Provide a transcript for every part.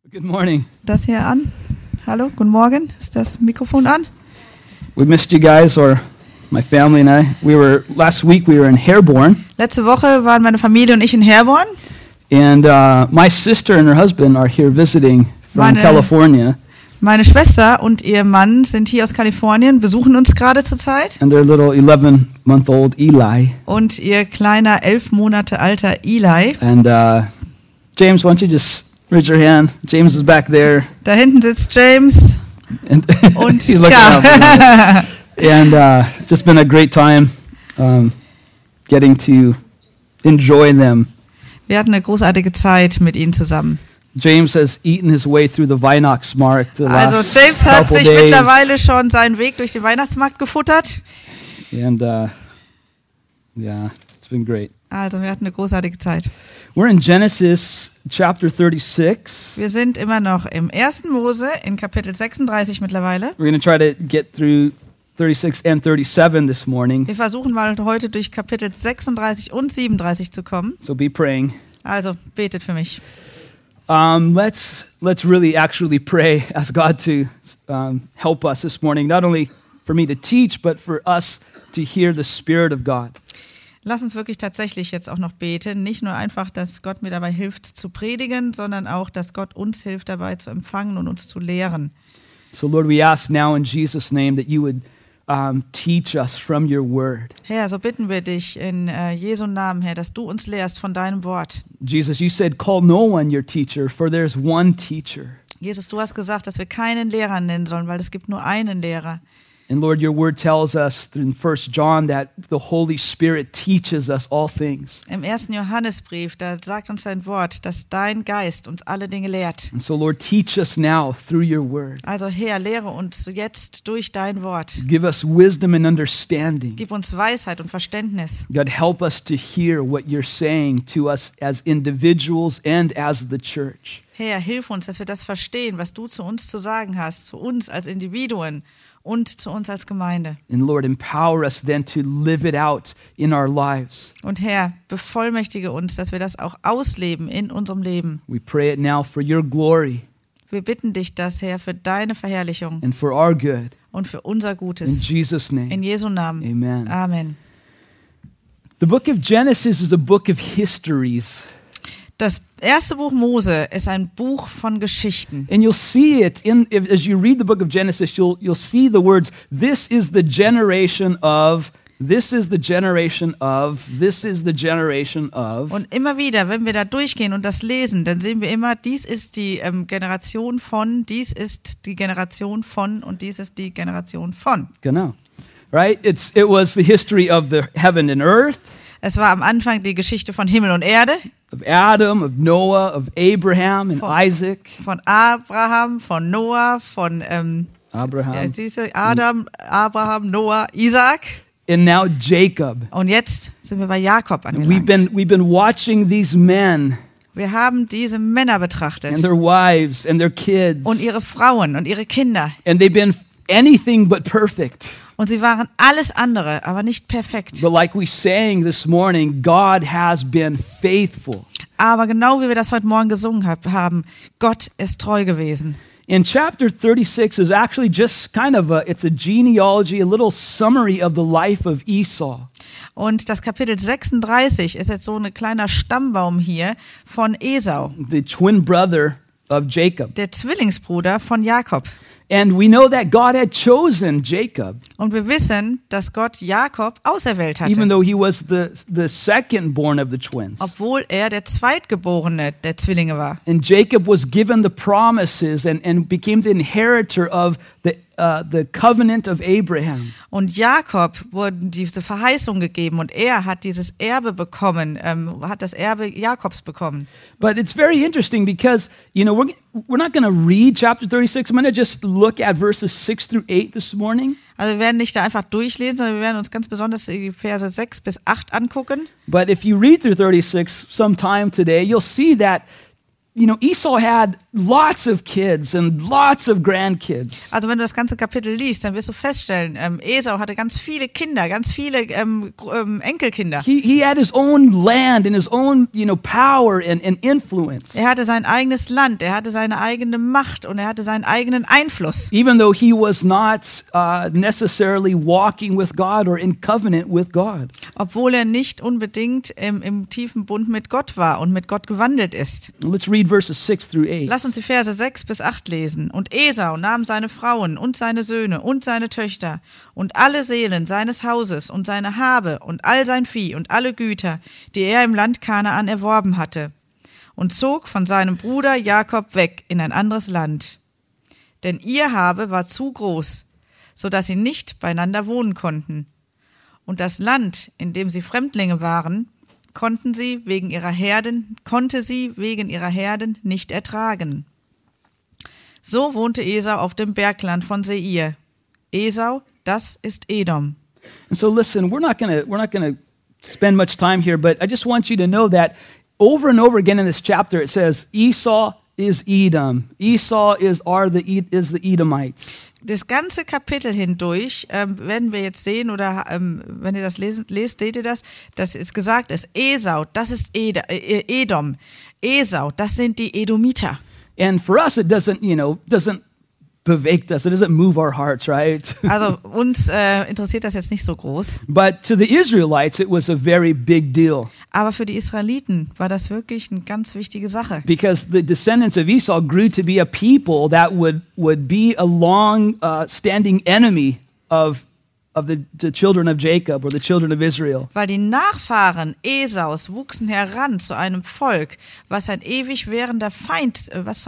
Good morning. Das hier an? Hallo, guten Morgen. Ist das Mikrofon an? We missed you guys, or my family and I. Last week we were in Herborn, Letzte Woche waren meine Familie und ich in Herborn. and my sister and her husband are here visiting from Meine- California, Meine Schwester und ihr Mann sind hier aus Kalifornien, besuchen uns gerade zurzeit. and their little 11-month-old Eli. Und ihr kleiner 11 Monate alter Eli. And James, why don't you just raise your hand? James is back there, Da hinten sitzt James. and Und he's looking up. ja, And just been a great time getting to enjoy them. wir hatten eine großartige Zeit mit ihnen zusammen. James has eaten his way through the Weihnachtsmarkt the Also last James hat couple sich days. mittlerweile schon seinen Weg durch den Weihnachtsmarkt gefuttert. And yeah, it's been great. Also wir hatten eine großartige Zeit. We're in Genesis chapter 36. Wir sind immer noch im 1. Mose in Kapitel 36 mittlerweile. We're going to try to get through 36 and 37 this morning. Wir versuchen mal heute durch Kapitel 36 und 37 zu kommen. So be praying. Also betet für mich. Let's really actually pray, ask God to help us this morning, not only for me to teach, but for us to hear the Spirit of God. Lass uns wirklich tatsächlich jetzt auch noch beten. Nicht nur einfach, dass Gott mir dabei hilft zu predigen, sondern auch, dass Gott uns hilft dabei zu empfangen und uns zu lehren. So Lord, we ask now in Jesus' name that you would teach us from your word. Herr, so bitten wir dich in Jesu Namen, Herr, dass du uns lehrst von deinem Wort. Jesus, you said, call no one your teacher, for there's one teacher. Jesus, du hast gesagt, dass wir keinen Lehrer nennen sollen, weil es gibt nur einen Lehrer. And Lord, your word tells us in 1 John that the Holy Spirit teaches us all things. Im 1. Johannesbrief, da sagt uns dein Wort, dass dein Geist uns alle Dinge lehrt. And so Lord, teach us now through your word. Also Herr, lehre uns jetzt durch dein Wort. Give us wisdom and understanding. Gib uns Weisheit und Verständnis. God, help us to hear what you're saying to us as individuals and as the church. Herr, hilf uns, dass wir das verstehen, was du zu uns zu sagen hast, zu uns als Individuen und zu uns als Gemeinde. And Lord, empower us then to live it out in our lives. Und Herr, bevollmächtige uns, dass wir das auch ausleben in unserem Leben. We pray it now for your glory Wir bitten dich das, Herr, für deine Verherrlichung and for our good. und für unser In Gutes. Jesus' In name, Jesu Namen. amen. Amen. The book of Genesis is a book of histories. Das erste Buch Mose ist ein Buch von Geschichten. And you'll see it as you read the book of Genesis, you'll see the words, this is the generation of, this is the generation of, this is the generation of. Und immer wieder, wenn wir da durchgehen und das lesen, dann sehen wir immer, dies ist die Generation von, dies ist die Generation von und dies ist die Generation von. Genau. Right? It was the history of the heaven and earth, Es war am Anfang die Geschichte von Himmel und Erde, of Adam, of Noah, of Abraham and Von- Isaac. von Abraham, von Noah, von Abraham. Adam, Abraham, Noah, Isaac. And now Jacob. Und jetzt sind wir bei Jakob And we've angelangt. been watching these men Wir haben diese Männer and betrachtet their wives and their kids. und ihre Frauen und ihre Kinder. And they've been anything but perfect. Und sie waren alles andere, aber nicht perfekt. But like we sang this morning, God has been faithful. Aber genau wie wir das heute Morgen gesungen haben, Gott ist treu gewesen. In chapter 36 is actually just kind of it's a genealogy, a little summary of the life of Esau. Und das Kapitel 36 ist jetzt so ein kleiner Stammbaum hier von Esau, The twin brother of Jacob. der Zwillingsbruder von Jakob. And we know that God had chosen Jacob, Und wir wissen, dass Gott Jakob auserwählt even hatte, though he was the second born of the twins. obwohl er der Zweitgeborene der Zwillinge war. And Jacob was given the promises and became the inheritor of the covenant of Abraham. Und Jakob wurden diese Verheißung gegeben und er hat dieses Erbe bekommen, hat das Erbe Jakobs bekommen. But it's very interesting because, you know, we're not going to read chapter 36. I'm going to just look at verses 6 through 8 this morning. Also wir werden nicht da einfach durchlesen, sondern wir werden uns ganz besonders die Verse 6 bis 8 angucken. But if you read through 36 sometime today, you'll see that Esau had lots of kids and lots of grandkids. Also wenn du das ganze Kapitel liest, dann wirst du feststellen, Esau hatte ganz viele Kinder, ganz viele Enkelkinder. He had his own land and his own, power and influence. Er hatte sein eigenes Land, er hatte seine eigene Macht und er hatte seinen eigenen Einfluss. Even though he was not necessarily walking with God or in covenant with God. Obwohl er nicht unbedingt im tiefen Bund mit Gott war und mit Gott gewandelt ist. Let's read verses 6 through 8. Lass uns die Verse 6 bis 8 lesen. Und Esau nahm seine Frauen und seine Söhne und seine Töchter und alle Seelen seines Hauses und seine Habe und all sein Vieh und alle Güter, die er im Land Kanaan erworben hatte, und zog von seinem Bruder Jakob weg in ein anderes Land. Denn ihr Habe war zu groß, so dass sie nicht beieinander wohnen konnten. Und das Land, in dem sie Fremdlinge waren, konnte sie wegen ihrer Herden nicht ertragen. So wohnte Esau auf dem Bergland von Seir. Esau, das ist Edom. And so listen, we're not gonna spend much time here, but I just want you to know that over and over again in this chapter it says Esau is Edom. Esau is the Edomites. Das ganze Kapitel hindurch werden wir jetzt sehen, oder wenn ihr das lest, seht ihr das, dass es gesagt ist, Esau, das ist Edom. Esau, das sind die Edomiter. And for us, it doesn't bewegt us. It doesn't move our hearts, right? Also uns interessiert das jetzt nicht so groß. But to the Israelites, it was a very big deal. Aber für die Israeliten war das wirklich eine ganz wichtige Sache. Because the descendants of Esau grew to be a people that would be a long-standing enemy of the children of Jacob or the children of Israel. Weil die Nachfahren Esaus wuchsen heran zu einem Volk, was zu einem ewig währenden Feind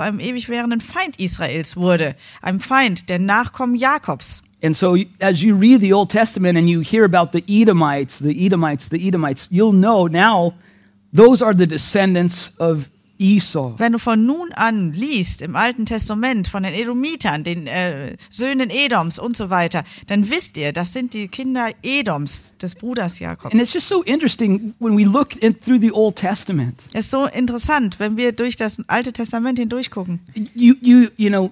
Israels wurde. Einem Feind, der Nachkommen Jakobs. And so as you read the Old Testament and you hear about the Edomites, you'll know now those are the descendants of Esau. Wenn du von nun an liest im Alten Testament von den Edomitern, den Söhnen Edoms und so weiter, dann wisst ihr, das sind die Kinder Edoms, des Bruders Jakobs. And it's just so interesting when we look through the Old Testament. Es ist so interessant, wenn wir durch das Alte Testament hindurchgucken. You know,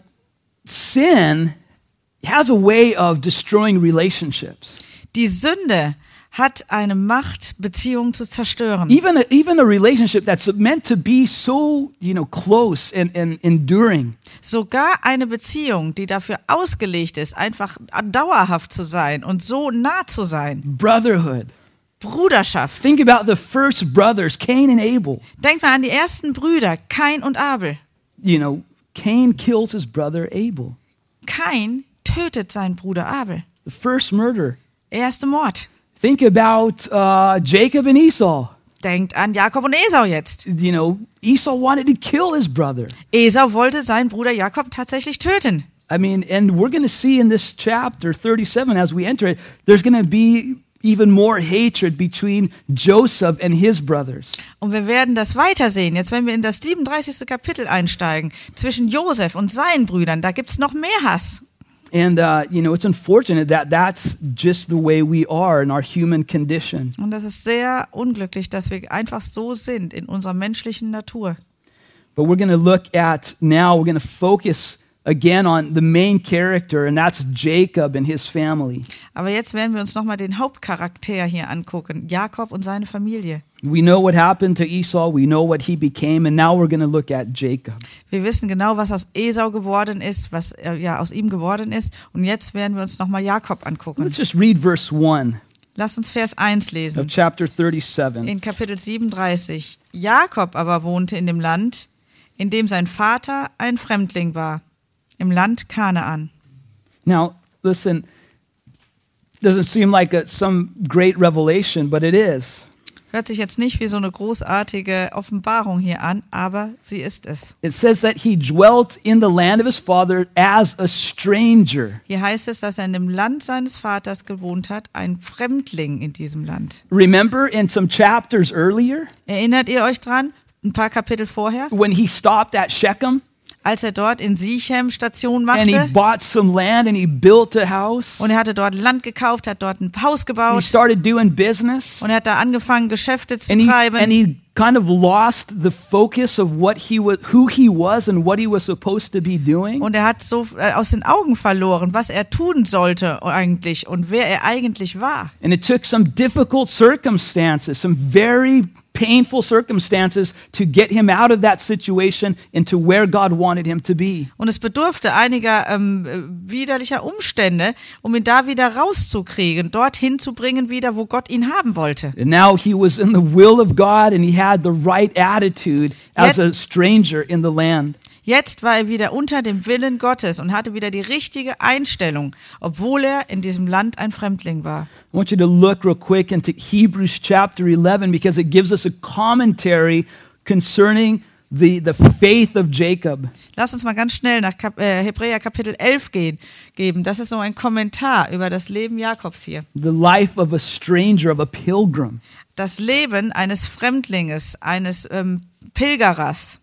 sin has a way of destroying relationships. Die Sünde hat eine Macht, Beziehungen zu zerstören. Even a relationship that's meant to be so, close and enduring. Sogar eine Beziehung, die dafür ausgelegt ist, einfach dauerhaft zu sein und so nah zu sein. Brotherhood. Bruderschaft. Think about the first brothers, Cain and Abel. Denk mal an die ersten Brüder, Kain und Abel. Cain kills his brother Abel. Kain tötet seinen Bruder Abel. The first murder. Erste Mord. Think about Jacob and Esau. Denkt an Jakob und Esau jetzt. Esau wanted to kill his brother. Esau wollte seinen Bruder Jakob tatsächlich töten. I mean, and we're going to see in this chapter 37 as we enter it, there's going to be even more hatred between Joseph and his brothers. Und wir werden das weitersehen. Jetzt, wenn wir in das 37. Kapitel einsteigen, zwischen Josef und seinen Brüdern, da gibt's noch mehr Hass. And, it's unfortunate that that's just the way we are in our human condition. Und das ist sehr unglücklich, dass wir einfach so sind in unserer menschlichen Natur. But we're going to look at now, we're going to focus again on the main character, and that's Jacob and his family. Aber jetzt werden wir uns nochmal den Hauptcharakter hier angucken, Jakob und seine Familie. We know what happened to Esau, we know what he became, and now we're going to look at Jacob. Wir wissen genau, was aus Esau geworden ist, was aus ihm geworden ist. Und jetzt werden wir uns nochmal Jakob angucken. Let's just read verse 1 Lasst uns Vers 1 lesen. of chapter 37. In Kapitel 37. Jakob aber wohnte in dem Land, in dem sein Vater ein Fremdling war, im Land Kanaan. Now, listen, doesn't seem like some great revelation, but it is. Hört sich jetzt nicht wie so eine großartige Offenbarung hier an, aber sie ist es. It says that he dwelt in the land of his father as a stranger. Hier heißt es, dass er in dem Land seines Vaters gewohnt hat, ein Fremdling in diesem Land. Remember in some chapters earlier, Erinnert ihr euch dran, ein paar Kapitel vorher, when he stopped at Shechem als er dort in Sichem Station and he machte bought some land and he built a house? und er hatte dort Land gekauft, hat dort ein Haus He gebaut started doing business und er hat da angefangen, Geschäfte zu and treiben. he kind of lost the focus of who he was and what he was supposed to be doing. Und er hat so aus den Augen verloren, was er tun sollte eigentlich und wer er eigentlich war. And it took some difficult circumstances, some very painful circumstances to get him out of that situation into where God wanted him to be. Und es bedurfte einiger widerlicher Umstände, um ihn da wieder rauszukriegen, dorthin zu bringen wieder, wo Gott ihn haben wollte. And now he was in the will of God and he had the right attitude as a stranger in the land. Jetzt war er wieder unter dem Willen Gottes und hatte wieder die richtige Einstellung, obwohl er in diesem Land ein Fremdling war. I want you to look real quick into Hebrews chapter 11 because it gives us a commentary concerning the faith of Jacob. Lass uns mal ganz schnell nach Hebräer Kapitel 11 geben. Das ist so ein Kommentar über das Leben Jakobs hier. The life of a stranger, of a pilgrim. Das Leben eines Fremdlinges, eines Pilgerers.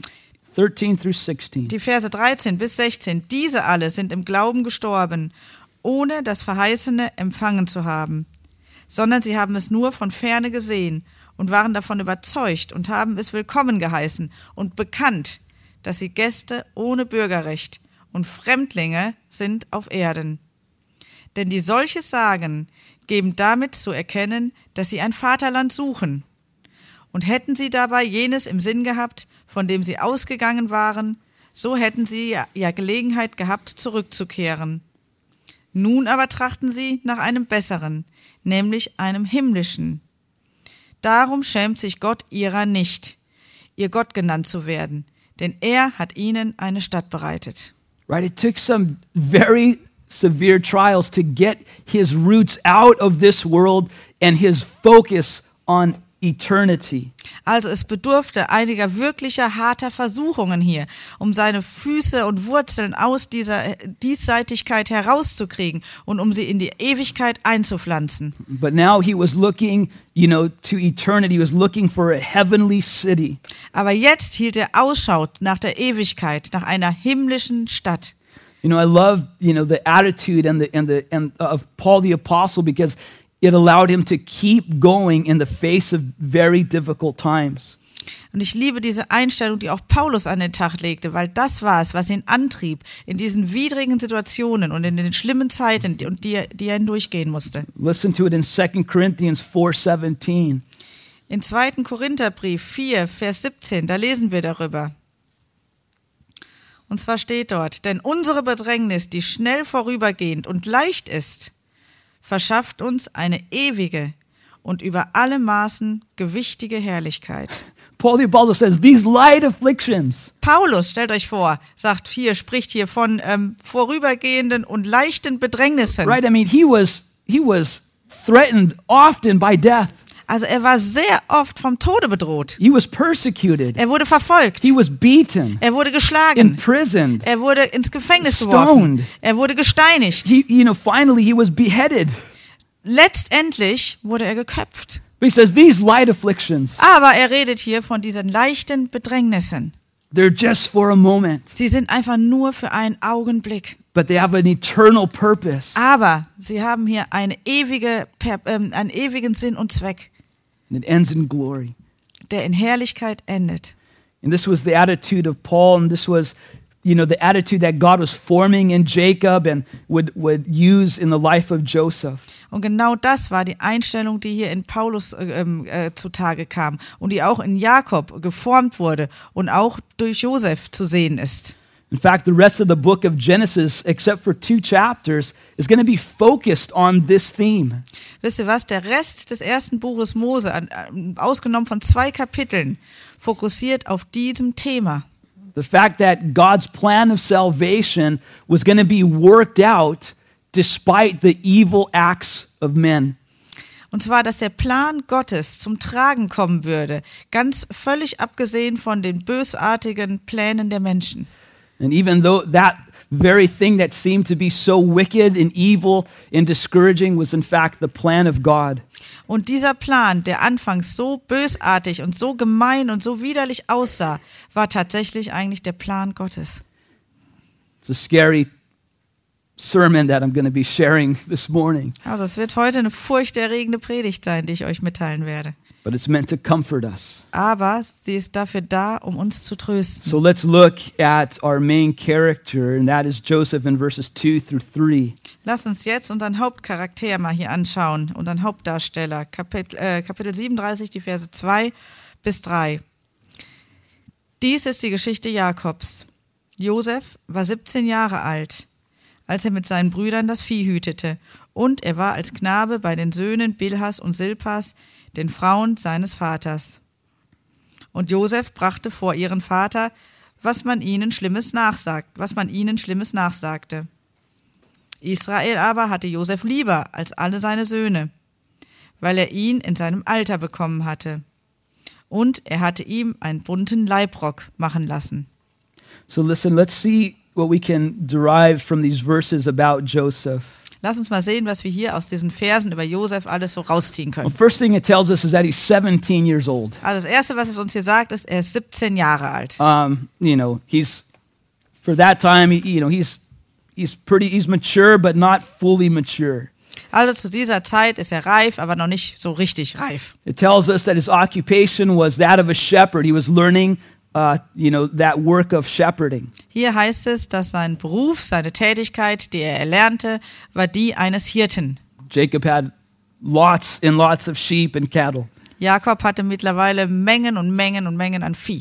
13 through 16. Die Verse 13 bis 16. Diese alle sind im Glauben gestorben, ohne das Verheißene empfangen zu haben, sondern sie haben es nur von Ferne gesehen und waren davon überzeugt und haben es willkommen geheißen und bekannt, dass sie Gäste ohne Bürgerrecht und Fremdlinge sind auf Erden. Denn die solches sagen, geben damit zu erkennen, dass sie ein Vaterland suchen. Und hätten sie dabei jenes im Sinn gehabt, von dem sie ausgegangen waren, so hätten sie ja Gelegenheit gehabt, zurückzukehren. Nun aber trachten sie nach einem besseren, nämlich einem himmlischen. Darum schämt sich Gott ihrer nicht, ihr Gott genannt zu werden, denn er hat ihnen eine Stadt bereitet. Right, it took some very severe trials to get his roots out of this world and his focus on eternity. Also es bedurfte einiger wirklicher harter Versuchungen hier, um seine Füße und Wurzeln aus dieser Diesseitigkeit herauszukriegen und um sie in die Ewigkeit einzupflanzen. But now he was looking, to eternity. He was looking for a heavenly city. Aber jetzt hielt er Ausschau nach der Ewigkeit, nach einer himmlischen Stadt. I love, the attitude of Paul the Apostle because it allowed him to keep going in the face of very difficult times. Und ich liebe diese Einstellung, die auch Paulus an den Tag legte, weil das war es, was ihn antrieb in diesen widrigen Situationen und in den schlimmen Zeiten, die er hindurchgehen musste. Listen to it in 2 Corinthians 4:17. In 2. Korintherbrief 4, Vers 17, da lesen wir darüber. Und zwar steht dort, denn unsere Bedrängnis, die schnell vorübergehend und leicht ist, verschafft uns eine ewige und über alle Maßen gewichtige Herrlichkeit. Paul the Apostle says, these light afflictions. Paulus, stellt euch vor, spricht hier von vorübergehenden und leichten Bedrängnissen. Right, he was threatened often by death. Also er war sehr oft vom Tode bedroht. He was persecuted. Er wurde verfolgt. He was beaten. Er wurde geschlagen. Imprisoned. Er wurde ins Gefängnis Stoned. geworfen. Er wurde gesteinigt. Finally he was beheaded. Letztendlich wurde er geköpft. But he says these light afflictions. Aber er redet hier von diesen leichten Bedrängnissen. They're just for a moment. Sie sind einfach nur für einen Augenblick. But they have an eternal purpose. Aber sie haben hier einen ewigen Sinn und Zweck. And it ends in glory. Der in Herrlichkeit endet. And this was the attitude of Paul, and this was, the attitude that God was forming in Jacob and would use in the life of Joseph. Und genau das war die Einstellung, die hier in Paulus zutage kam und die auch in Jakob geformt wurde und auch durch Josef zu sehen ist. In fact, the rest of the book of Genesis, except for 2 chapters, is going to be focused on this theme. Wisst ihr was? Der Rest des ersten Buches Mose, ausgenommen von 2 Kapiteln, fokussiert auf diesem Thema. The fact that God's plan of salvation was going to be worked out despite the evil acts of men. Und zwar, dass der Plan Gottes zum Tragen kommen würde, ganz völlig abgesehen von den bösartigen Plänen der Menschen. And even though that very thing that seemed to be so wicked and evil and discouraging was in fact the plan of God. Und dieser Plan, der anfangs so bösartig und so gemein und so widerlich aussah, war tatsächlich eigentlich der Plan Gottes. It's a scary sermon that I'm going to be sharing this morning. Also es wird heute eine furchterregende Predigt sein, die ich euch mitteilen werde. But it's meant to comfort us. Aber sie ist dafür da, um uns zu trösten. So let's look at our main character, and that is Joseph in verses 2 through 3. Lasst uns jetzt unseren Hauptcharakter mal hier anschauen, unseren Hauptdarsteller. Kapitel 37, die Verse 2 bis 3. Dies ist die Geschichte Jakobs. Josef war 17 Jahre alt, als er mit seinen Brüdern das Vieh hütete, und er war als Knabe bei den Söhnen Bilhas und Silpas, den Frauen seines Vaters. Und Josef brachte vor ihren Vater, was man ihnen Schlimmes nachsagte. Israel aber hatte Josef lieber als alle seine Söhne, weil er ihn in seinem Alter bekommen hatte. Und er hatte ihm einen bunten Leibrock machen lassen. So listen, let's see what we can derive from these verses about Joseph. Lass uns mal sehen, was wir hier aus diesen Versen über Josef alles so rausziehen können. Well, first thing it tells us is that he's 17 years old. Also das Erste, was es uns hier sagt, ist, er ist 17 Jahre alt. He's for that time, he's mature, but not fully mature. Also zu dieser Zeit ist er reif, aber noch nicht so richtig reif. It tells us that his occupation was that of a shepherd. He was learning that work of shepherding. Hier heißt es, dass sein Beruf, seine Tätigkeit, die er erlernte, war die eines Hirten. Jacob had lots and lots of sheep and cattle. Jakob hatte mittlerweile Mengen und Mengen und Mengen an Vieh.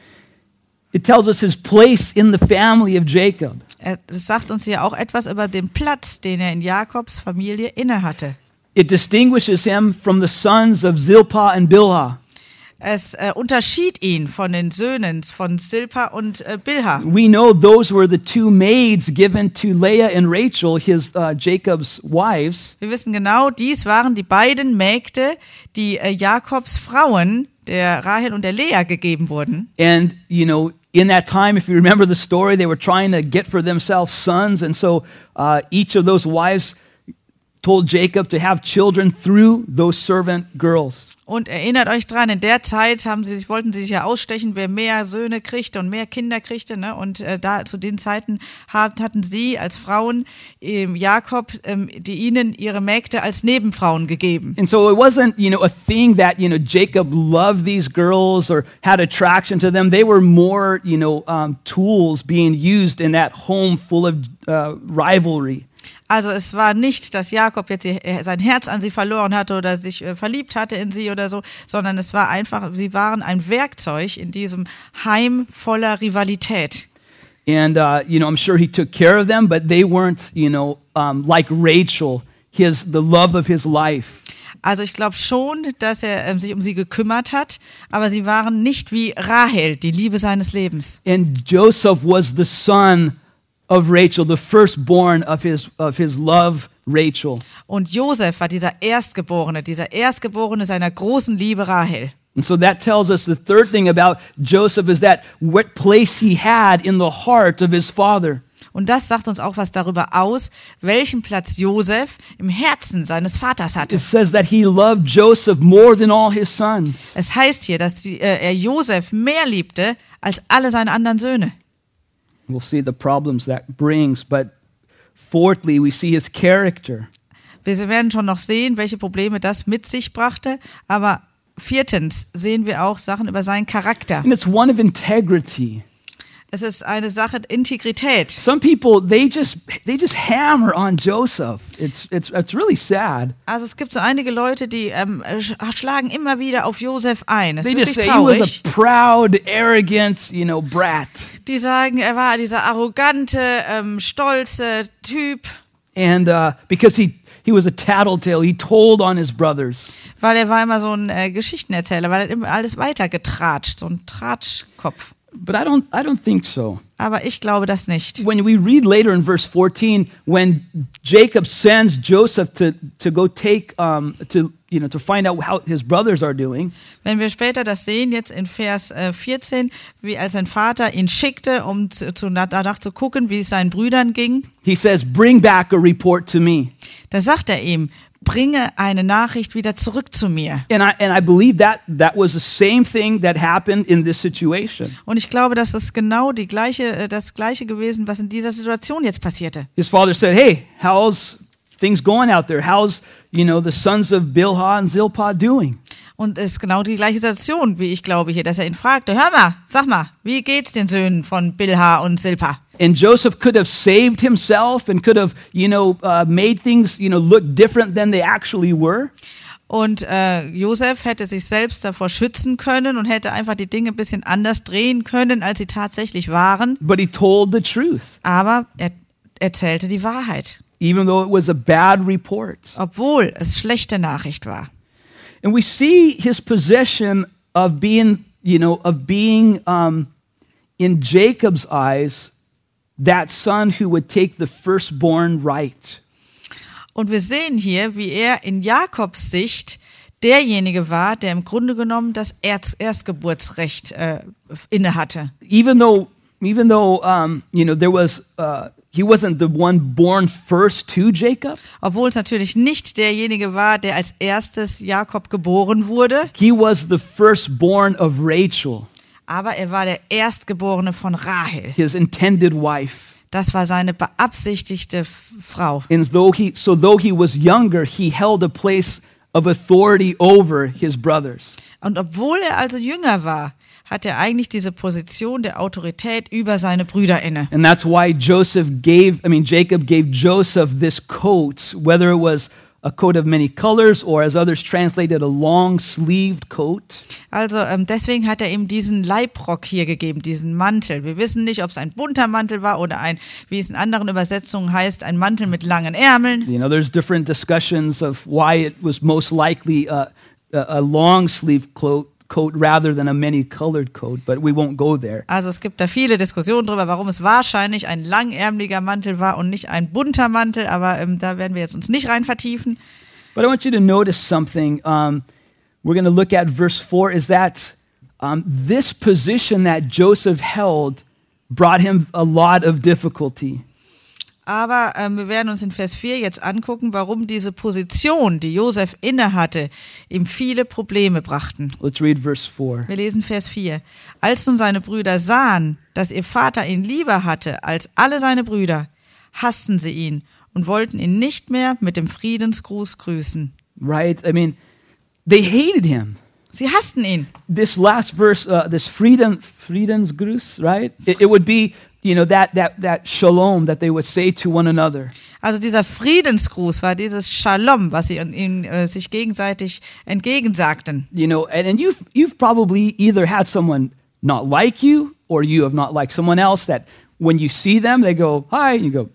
It tells us his place in the family of Jacob. Es sagt uns hier auch etwas über den Platz, den er in Jakobs Familie innehatte. It distinguishes him from the sons of Zilpah and Bilhah. Es unterschied ihn von den Söhnen von Silpa und Bilha. We know those were the two maids given to Leah and Rachel, Jacob's wives. Wir wissen genau, dies waren die beiden Mägde, die Jakobs Frauen, der Rahel und der Lea, gegeben wurden. And, in that time, if you remember the story, they were trying to get for themselves sons. And so each of those wives told Jacob to have children through those servant girls. Und erinnert euch dran, in der Zeit wollten sie sich ja ausstechen, wer mehr Söhne kriegte und mehr Kinder kriegte, ne? Und da zu den Zeiten hatten sie als Frauen Jakob, die ihnen ihre Mägde als Nebenfrauen gegeben. And so it wasn't, a thing that, Jacob loved these girls or had attraction to them. They were more, tools being used in that home full of rivalry. Also es war nicht, dass Jakob jetzt sein Herz an sie verloren hatte oder sich verliebt hatte in sie oder so, sondern es war einfach, sie waren ein Werkzeug in diesem Heim voller Rivalität. And, I'm sure he took care of them, but they weren't, like Rachel, the love of his life. Also ich glaube schon, dass er sich um sie gekümmert hat, aber sie waren nicht wie Rahel, die Liebe seines Lebens. And Joseph was the son of Rachel, the firstborn of his love, Rachel. Und Josef war dieser Erstgeborene seiner großen Liebe Rahel. And so that tells us the third thing about Joseph is that what place he had in the heart of his father. Und das sagt uns auch was darüber aus, welchen Platz Josef im Herzen seines Vaters hatte. It says that he loved Joseph more than all his sons. Es heißt hier, dass er Josef mehr liebte als alle seine anderen Söhne. We'll see the problems that brings, but fourthly, we see his character. Wir werden schon noch sehen, welche Probleme das mit sich brachte, aber viertens sehen wir auch Sachen über seinen Charakter. And it's one of integrity. Es ist eine Sache der Integrität. Some people, they just hammer on Joseph. It's really sad. Also es gibt so einige Leute, die schlagen immer wieder auf Josef ein. Es ist They just wirklich say he was traurig. a proud, arrogant, brat. Die sagen, er war dieser arrogante, stolze Typ. And because he was a tattletale, he told on his brothers. Weil er war immer so ein Geschichtenerzähler, weil er hat immer alles weitergetratscht, so ein Tratschkopf. But I don't think so. Aber ich glaube das nicht. When we read later in verse 14, when Jacob sends Joseph to go take to find out how his brothers are doing. Wenn wir später das sehen, jetzt in Vers 14, wie als sein Vater ihn schickte, um danach zu gucken, wie es seinen Brüdern ging. He says, "Bring back a report to me." Da sagt er ihm, bringe eine Nachricht wieder zurück zu mir. And I believe that was the same thing that happened in this situation. Und ich glaube, dass das genau das Gleiche gewesen, was in dieser Situation jetzt passierte. His father said, "Hey, how's things going out there? How's, the sons of Bilhah and Zilpah doing?" Und es ist genau die gleiche Situation, wie ich glaube hier, dass er ihn fragte, hör mal, sag mal, wie geht's den Söhnen von Bilhah und Zilpah? And Joseph could have saved himself and could have, made things, look different than they actually were. Und Josef hätte sich selbst davor schützen können und hätte einfach die Dinge ein bisschen anders drehen können, als sie tatsächlich waren. But he told the truth, Aber er erzählte die Wahrheit, even though it was a bad report. obwohl es schlechte Nachricht war. And we see his position of being in Jacob's eyes, that son who would take the firstborn right. Und wir sehen hier, wie er in Jakobs Sicht derjenige war, der im Grunde genommen das Erstgeburtsrecht innehatte. Even though there was he wasn't the one born first to Jacob. Obwohl es natürlich nicht derjenige war, der als erstes Jakob geboren wurde. He was the firstborn of Rachel, Aber er war der Erstgeborene von Rahel. his intended wife. Das war seine beabsichtigte Frau. And though he was younger, he held a place of authority over his brothers. Und obwohl er also jünger war, hat er eigentlich diese Position der Autorität über seine Brüder inne. And that's why Jacob gave Joseph this coat, whether it was a coat of many colors or, as others translated, a long-sleeved coat. Also deswegen hat er ihm diesen Leibrock hier gegeben, diesen Mantel. Wir wissen nicht, ob es ein bunter Mantel war oder ein, wie es in anderen Übersetzungen heißt, ein Mantel mit langen Ärmeln. There's different discussions of why it was most likely a long-sleeved coat rather than a many-colored coat, but we won't go there. Also es gibt da viele Diskussionen darüber, warum es wahrscheinlich ein langärmeliger Mantel war und nicht ein bunter Mantel, aber da werden wir jetzt uns nicht rein vertiefen. But I want you to notice something. We're going to look at verse 4, is that this position that Joseph held brought him a lot of difficulty. Aber wir werden uns in Vers 4 jetzt angucken, warum diese Position, die Josef innehatte, ihm viele Probleme brachten. Let's read verse 4. Wir lesen Vers 4. Als nun seine Brüder sahen, dass ihr Vater ihn lieber hatte als alle seine Brüder, hassten sie ihn und wollten ihn nicht mehr mit dem Friedensgruß grüßen. Right? They hated him. Sie hassten ihn. This last verse, this Friedensgruß, right? It would be, that shalom that they would say to one another. Also dieser Friedensgruß war dieses Shalom, was sie sich gegenseitig entgegensagten. And you've probably either had someone not like you, or you have not liked someone else that when you see them, they go, hi, and you go,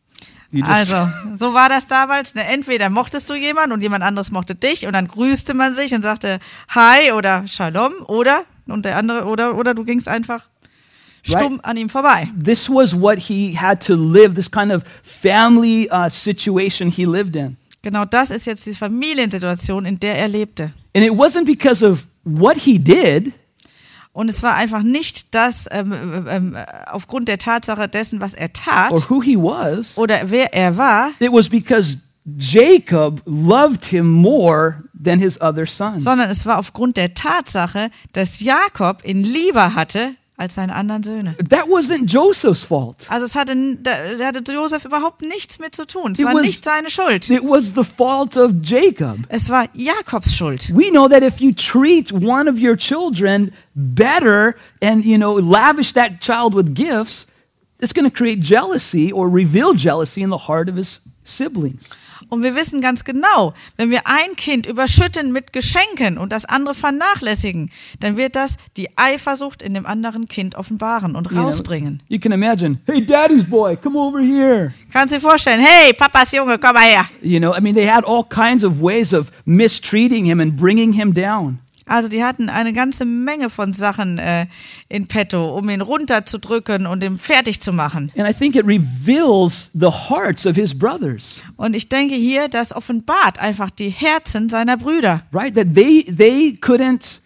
Also, so war das damals. Entweder mochtest du jemanden und jemand anderes mochte dich und dann grüßte man sich und sagte Hi oder Shalom und der andere oder du gingst einfach stumm an ihm vorbei. This was what he had to live, this kind of family situation he lived in. Genau das ist jetzt die Familiensituation, in der er lebte. And it wasn't because of what he did. Und es war einfach nicht das aufgrund der Tatsache dessen, was er tat or who he was. oder wer er war. It was because Jacob loved him more than his other sons. Sondern es war aufgrund der Tatsache, dass Jakob ihn lieber hatte als seine anderen Söhne. That wasn't Joseph's fault. Also da hatte Josef überhaupt nichts mit zu tun. Es war nicht seine Schuld. It was the fault of Jacob. Es war Jakobs Schuld. We know that if you treat one of your children better and, lavish that child with gifts, it's going to create jealousy or reveal jealousy in the heart of his siblings. Und wir wissen ganz genau, wenn wir ein Kind überschütten mit Geschenken und das andere vernachlässigen, dann wird das die Eifersucht in dem anderen Kind offenbaren und rausbringen. You can imagine, hey, daddy's boy, come over here. Kannst du dir vorstellen, hey, Papas Junge, komm mal her. They had all kinds of ways of mistreating him and bringing him down. Also die hatten eine ganze Menge von Sachen in petto, um ihn runterzudrücken und ihn fertig zu machen. And I think it reveals the hearts of his brothers. Und ich denke hier, das offenbart einfach die Herzen seiner Brüder. Right, that they couldn't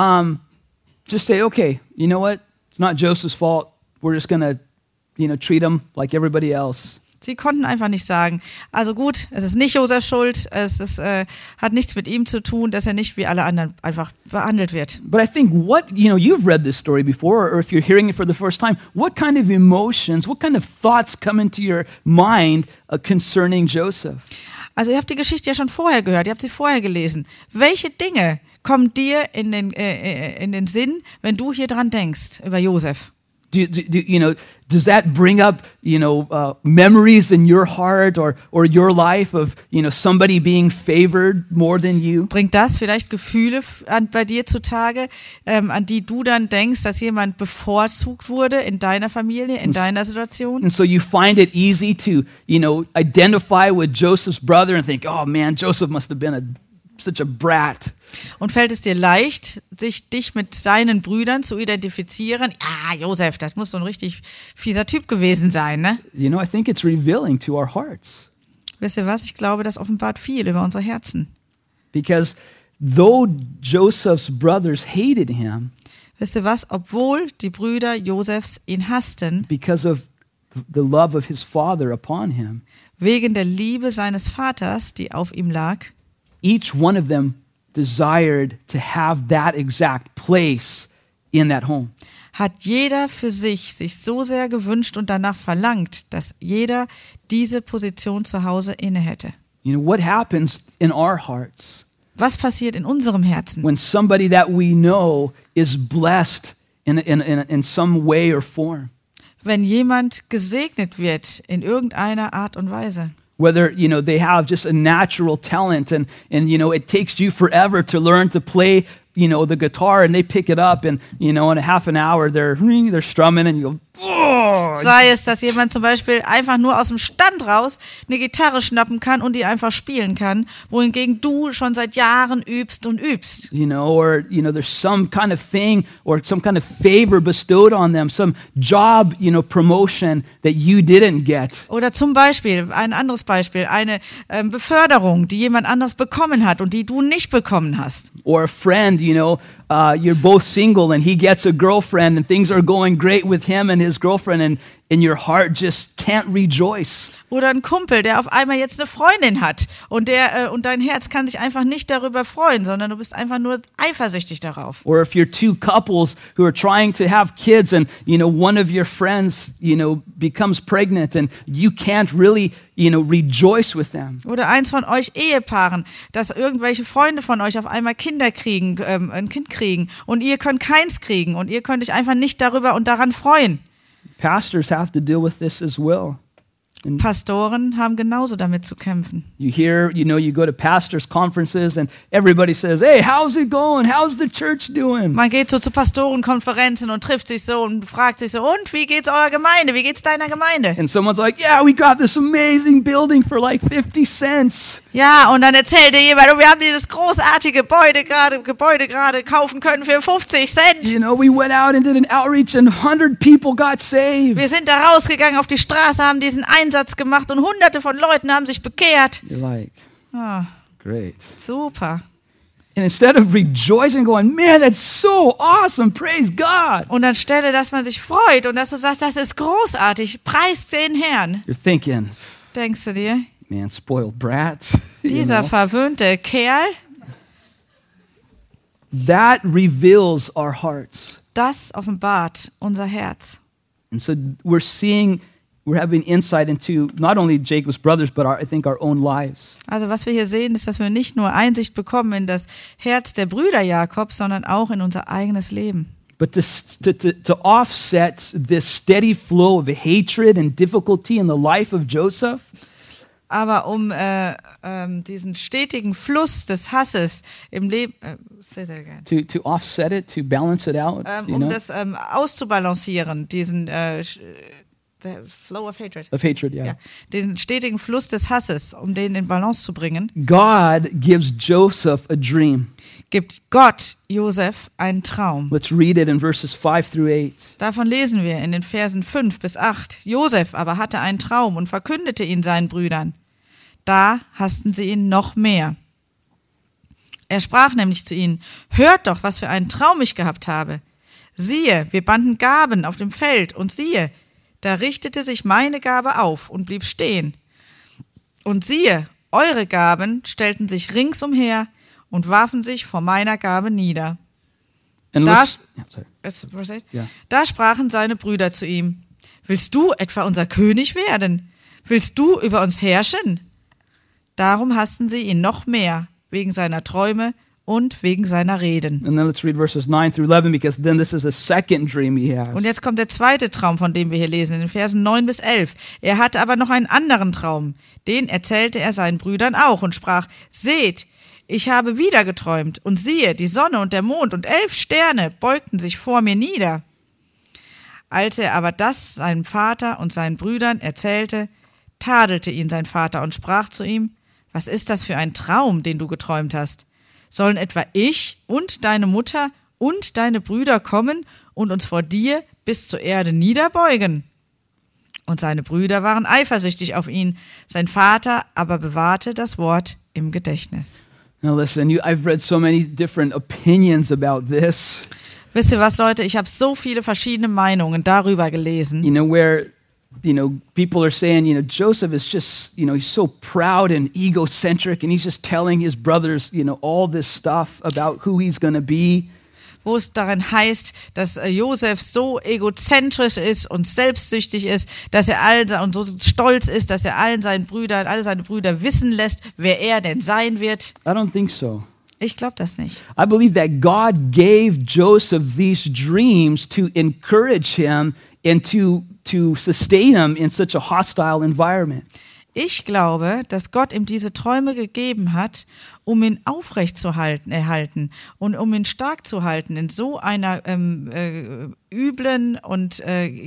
just say, okay, you know what? It's not Joseph's fault. We're just gonna, treat him like everybody else. Sie konnten einfach nicht sagen, also gut, es ist nicht Josefs Schuld, hat nichts mit ihm zu tun, dass er nicht wie alle anderen einfach behandelt wird. But I think you've read this story before, or if you're hearing it for the first time, what kind of emotions, what kind of thoughts come into your mind concerning Joseph? Also ihr habt die Geschichte ja schon vorher gehört, ihr habt sie vorher gelesen. Welche Dinge kommen dir in den Sinn, wenn du hier dran denkst über Josef? Does that bring up, memories in your heart or your life of, somebody being favored more than you? Bringt das vielleicht Gefühle bei dir zutage, an die du dann denkst, dass jemand bevorzugt wurde in deiner Familie, in deiner Situation? And so you find it easy to, identify with Joseph's brother and think, oh man, Joseph must have been such a brat. Und fällt es dir leicht, dich mit seinen Brüdern zu identifizieren? Josef, das muss so ein richtig fieser Typ gewesen sein, ne? I think it's revealing to our hearts. Wisst ihr was? Ich glaube, das offenbart viel über unsere Herzen. Because though Joseph's brothers hated him, wisst ihr was? Obwohl die Brüder Josefs ihn hassten, because of the love of his father upon him, wegen der Liebe seines Vaters, die auf ihm lag, each one of them desired to have that exact place in that home. Hat jeder für sich so sehr gewünscht und danach verlangt, dass jeder diese Position zu Hause inne hätte. What happens in our hearts? Was passiert in unserem Herzen? When somebody that we know is blessed in some way or form. Wenn jemand gesegnet wird in irgendeiner Art und Weise. Whether, they have just a natural talent and it takes you forever to learn to play, the guitar and they pick it up and, in a half an hour they're strumming and you go, oh. Sei es, dass jemand zum Beispiel einfach nur aus dem Stand raus eine Gitarre schnappen kann und die einfach spielen kann, wohingegen du schon seit Jahren übst und übst. Or, there's some kind of thing or some kind of favor bestowed on them, some job, promotion that you didn't get. Oder zum Beispiel, ein anderes Beispiel, eine Beförderung, die jemand anderes bekommen hat und die du nicht bekommen hast. Or a friend, you're both single and he gets a girlfriend and things are going great with him and his girlfriend and your heart just can't rejoice. Oder ein Kumpel, der auf einmal jetzt eine Freundin hat und dein Herz kann sich einfach nicht darüber freuen, sondern du bist einfach nur eifersüchtig darauf. Or if you're two couples who are trying to have kids and, one of your friends, becomes pregnant and you can't really, rejoice with them. Oder eins von euch Ehepaaren, dass irgendwelche Freunde von euch auf einmal Kinder kriegen, ein Kind kriegen und ihr könnt keins kriegen und ihr könnt euch einfach nicht darüber und daran freuen. Pastors have to deal with this as well. Pastoren haben genauso damit zu kämpfen. You hear, you go to pastors' conferences and everybody says, hey, how's it going? How's the church doing? Man geht so zu Pastorenkonferenzen und trifft sich so und fragt sich so, und wie geht's eurer Gemeinde? Wie geht's deiner Gemeinde? And someone's like, yeah, we got this amazing building for like 50 cents. Ja, und dann erzählt dir jemand, wir haben dieses großartige Gebäude gerade kaufen können für 50 Cent. We went out and did an outreach and 100 people got saved. Wir sind da rausgegangen auf die Straße, haben diesen Einsatz gemacht und hunderte von Leuten haben sich bekehrt. You're like, great. Super. And instead of rejoicing, going, man, that's so awesome, praise God. Und anstelle, dass man sich freut und dass du sagst, das ist großartig, preist den Herrn. You're thinking, denkst du dir, man, spoiled brat. Dieser verwöhnte Kerl. That reveals our hearts. Das offenbart unser Herz. And so we're having insight into not only Jacob's brothers, but I think our own lives. Also was wir hier sehen, ist, dass wir nicht nur Einsicht bekommen in das Herz der Brüder Jakobs, sondern auch in unser eigenes Leben. But to offset this steady flow of hatred and difficulty in the life of Joseph, aber um diesen stetigen Fluss des Hasses im Leben, to offset it, to balance it out, das auszubalancieren, diesen the flow of hatred. Of hatred, yeah. Ja, den stetigen Fluss des Hasses, um den in Balance zu bringen. God gives Joseph a dream. Gibt Gott Josef einen Traum. Let's read it in verses 5 through 8. Davon lesen wir in den Versen 5 bis 8. Josef aber hatte einen Traum und verkündete ihn seinen Brüdern. Da hassten sie ihn noch mehr. Er sprach nämlich zu ihnen: Hört doch, was für einen Traum ich gehabt habe. Siehe, wir banden Garben auf dem Feld und siehe, Da richtete sich meine Gabe auf und blieb stehen. Und siehe, eure Gaben stellten sich ringsumher und warfen sich vor meiner Gabe nieder. And Da, listen, verse 8. Yeah. da sprachen seine Brüder zu ihm: Willst du etwa unser König werden? Willst du über uns herrschen? Darum hassten sie ihn noch mehr, wegen seiner Träume und wegen seiner Reden. And then let's read verses 9 through 11, because then this is a second dream he has. Und jetzt kommt der zweite Traum, von dem wir hier lesen, in den Versen 9 bis 11. Er hatte aber noch einen anderen Traum. Den erzählte er seinen Brüdern auch und sprach: Seht, ich habe wieder geträumt, und siehe, die Sonne und der Mond und 11 Sterne beugten sich vor mir nieder. Als er aber das seinem Vater und seinen Brüdern erzählte, tadelte ihn sein Vater und sprach zu ihm: Was ist das für ein Traum, den du geträumt hast? Sollen etwa ich und deine Mutter und deine Brüder kommen und uns vor dir bis zur Erde niederbeugen? Und seine Brüder waren eifersüchtig auf ihn, sein Vater aber bewahrte das Wort im Gedächtnis. Now listen, I've read so many different opinions about this. Wisst ihr was, Leute? Ich habe so viele verschiedene Meinungen darüber gelesen. Where, people are saying, Joseph is just, he's so proud and egocentric, and he's just telling his brothers, all this stuff about who he's going to be. Wo es darin heißt, dass Josef so egozentrisch ist und selbstsüchtig ist, dass er und so stolz ist, dass er alle seine Brüder wissen lässt, wer er denn sein wird. I don't think so. Ich glaube das nicht. I believe that God gave Joseph these dreams to encourage him and to sustain him in such a hostile environment. Ich glaube, dass Gott ihm diese Träume gegeben hat, um ihn erhalten und um ihn stark zu halten in so einer üblen und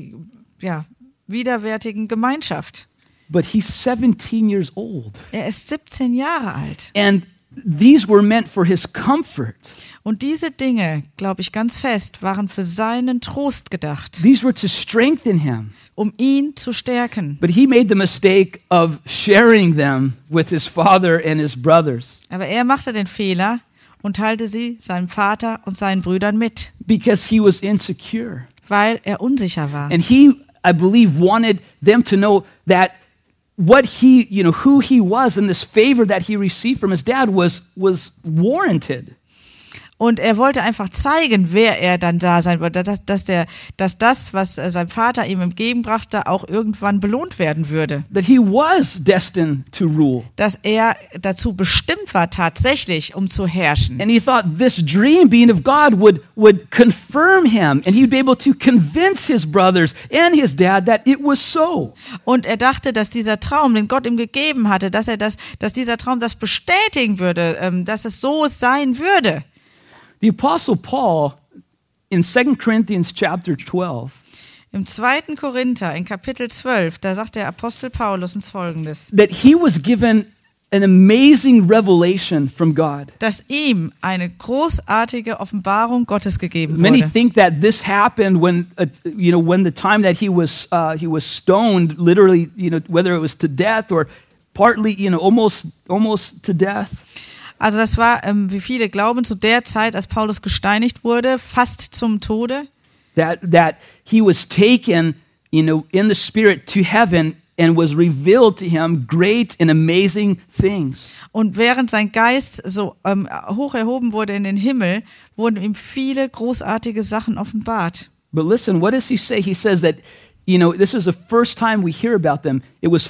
widerwärtigen Gemeinschaft. But he's 17 years old. Er ist 17 Jahre alt. And these were meant for his comfort. Und diese Dinge, glaube ich ganz fest, waren für seinen Trost gedacht. These were to strengthen him. Um ihn zu stärken. But he made the mistake of sharing them with his father and his brothers. Aber er machte den Fehler und teilte sie seinem Vater und seinen Brüdern mit. Because he was insecure. Weil er unsicher war. And he, I believe, wanted them to know that what he, who he was and this favor that he received from his dad was warranted. Und er wollte einfach zeigen, wer er dann da sein wollte, dass das, was sein Vater ihm entgegenbrachte, auch irgendwann belohnt werden würde. That he was destined to rule. Dass er dazu bestimmt war, tatsächlich, um zu herrschen. And he thought this dream being of God would confirm him, and he'd be able to convince his brothers and his dad that it was so. Und er dachte, dass dieser Traum, den Gott ihm gegeben hatte, dass dieser Traum das bestätigen würde, dass es so sein würde. The Apostle Paul in 2 Corinthians chapter 12. Im 2. Korinther in Kapitel 12, da sagt der Apostel Paulus uns Folgendes. That he was given an amazing revelation from God. Dass ihm eine großartige Offenbarung Gottes gegeben Many wurde. think that this happened when the time that he was stoned, literally, whether it was to death or partly, almost to death. Also das war, wie viele glauben, zu der Zeit, als Paulus gesteinigt wurde, fast zum Tode. That he was taken, in the spirit to heaven and was revealed to him great and amazing things. Und während sein Geist so hoch erhoben wurde in den Himmel, wurden ihm viele großartige Sachen offenbart. But listen, what does he say? He says that, this is the first time we hear about them. It was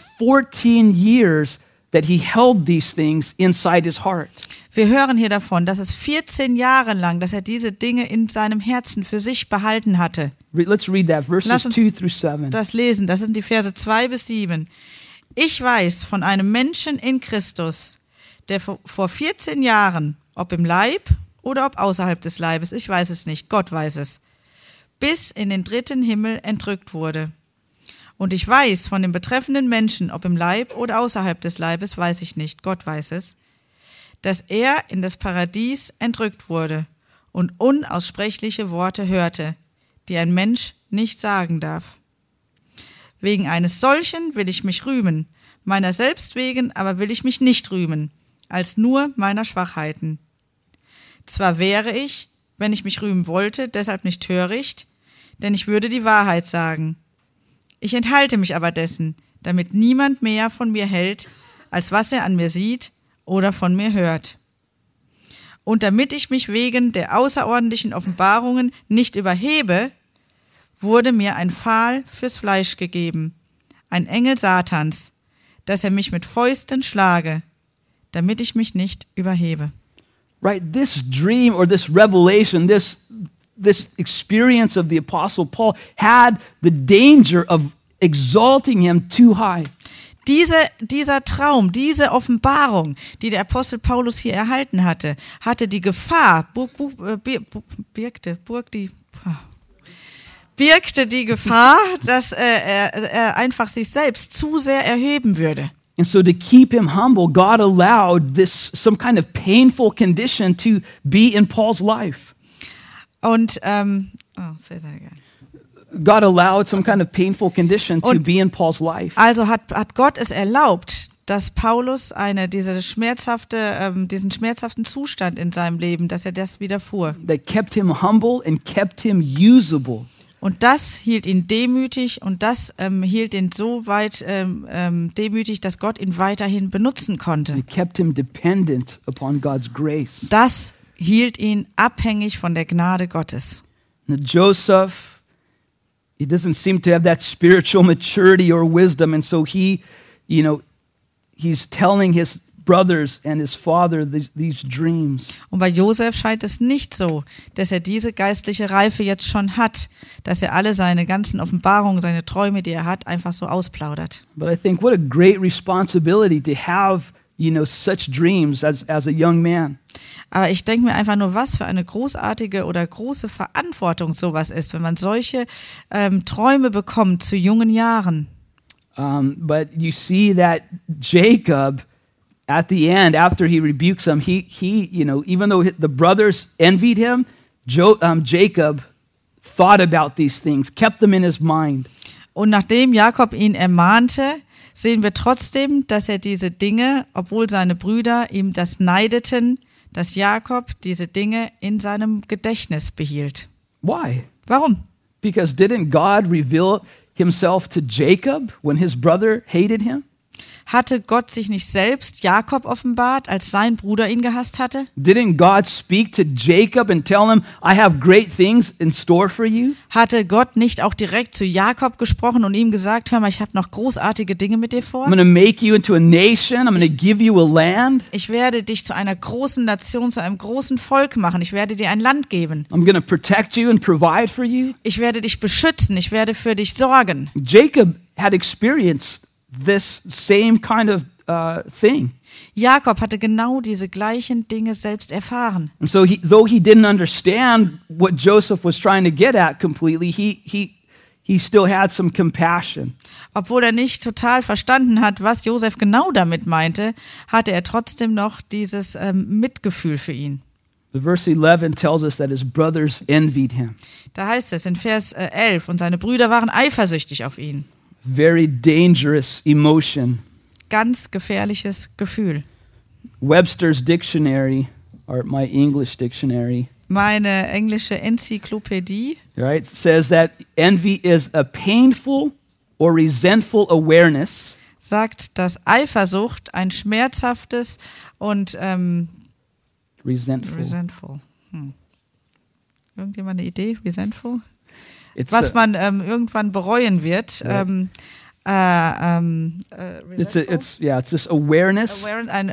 14 years that he held these things inside his heart. Wir hören hier davon, dass es 14 Jahre lang, dass er diese Dinge in seinem Herzen für sich behalten hatte. Let's read that, verses 2 through 7. Das lesen, das sind die Verse 2 bis 7. Ich weiß von einem Menschen in Christus, der vor 14 Jahren, ob im Leib oder ob außerhalb des Leibes, ich weiß es nicht, Gott weiß es, bis in den 3. Himmel entrückt wurde. Und ich weiß von dem betreffenden Menschen, ob im Leib oder außerhalb des Leibes, weiß ich nicht, Gott weiß es, dass er in das Paradies entrückt wurde und unaussprechliche Worte hörte, die ein Mensch nicht sagen darf. Wegen eines solchen will ich mich rühmen, meiner selbst wegen aber will ich mich nicht rühmen, als nur meiner Schwachheiten. Zwar wäre ich, wenn ich mich rühmen wollte, deshalb nicht töricht, denn ich würde die Wahrheit sagen. Ich enthalte mich aber dessen, damit niemand mehr von mir hält, als was er an mir sieht oder von mir hört. Und damit ich mich wegen der außerordentlichen Offenbarungen nicht überhebe, wurde mir ein Pfahl fürs Fleisch gegeben, ein Engel Satans, dass er mich mit Fäusten schlage, damit ich mich nicht überhebe. Right? This dream or this revelation, this experience of the Apostle Paul had the danger of exalting him too high. Dieser Traum, diese Offenbarung, die der Apostel Paulus hier erhalten hatte, hatte die Gefahr, birgte die Gefahr, dass er einfach sich selbst zu sehr erheben würde. And so to keep him humble, God allowed some kind of painful condition to be in Paul's life. Und, say that again. God allowed some kind of painful condition to be in Paul's life. Also hat Gott es erlaubt, dass Paulus diesen schmerzhaften Zustand in seinem Leben, dass er das widerfuhr. That kept him humble and kept him usable. Und das hielt ihn demütig und das hielt ihn so weit demütig, dass Gott ihn weiterhin benutzen konnte. It kept him dependent upon God's grace. Das hielt ihn abhängig von der Gnade Gottes. Now Joseph, he doesn't seem to have that spiritual maturity or wisdom, and so he's telling his brothers and his father these dreams. Und bei Josef scheint es nicht so, dass er diese geistliche Reife jetzt schon hat, dass er alle seine ganzen Offenbarungen, seine Träume, die er hat, einfach so ausplaudert. But I think what a great responsibility to have, such dreams as a young man. Aber ich denke mir einfach nur, was für eine großartige oder große Verantwortung sowas ist, wenn man solche Träume bekommt zu jungen Jahren. But you see that Jacob, at the end, after he rebukes him, he even though the brothers envied him, Jacob thought about these things, kept them in his mind. Und nachdem Jakob ihn ermahnte, sehen wir trotzdem, dass er diese Dinge, obwohl seine Brüder ihm das neideten, dass Jakob diese Dinge in seinem Gedächtnis behielt. Why? Warum? Because didn't God reveal himself to Jacob when his brother hated him? Hatte Gott sich nicht selbst Jakob offenbart, als sein Bruder ihn gehasst hatte? Didn't God speak to Jacob and tell him, I have great things in store for you? Hatte Gott nicht auch direkt zu Jakob gesprochen und ihm gesagt, hör mal, ich habe noch großartige Dinge mit dir vor? I'm going to make you into a nation. I'm going to give you a land. Ich werde dich zu einer großen Nation, zu einem großen Volk machen. Ich werde dir ein Land geben. I'm going to protect you and provide for you. Ich werde dich beschützen. Ich werde für dich sorgen. Jacob had experienced this same kind of thing. Jakob hatte genau diese gleichen Dinge selbst erfahren. And so though he didn't understand what Joseph was trying to get at completely, he still had some compassion. Obwohl er nicht total verstanden hat, was Josef genau damit meinte, hatte er trotzdem noch dieses Mitgefühl für ihn. The verse 11 tells us that his brothers envied him. Da heißt es in Vers 11, und seine Brüder waren eifersüchtig auf ihn. Very dangerous emotion. Ganz gefährliches Gefühl. Webster's Dictionary, or my English dictionary, meine englische Enzyklopädie, right, says that envy is a painful or resentful awareness. Sagt, dass Eifersucht ein schmerzhaftes und resentful. Irgendjemand eine Idee? Resentful? Was man irgendwann bereuen wird. Right. It's this awareness.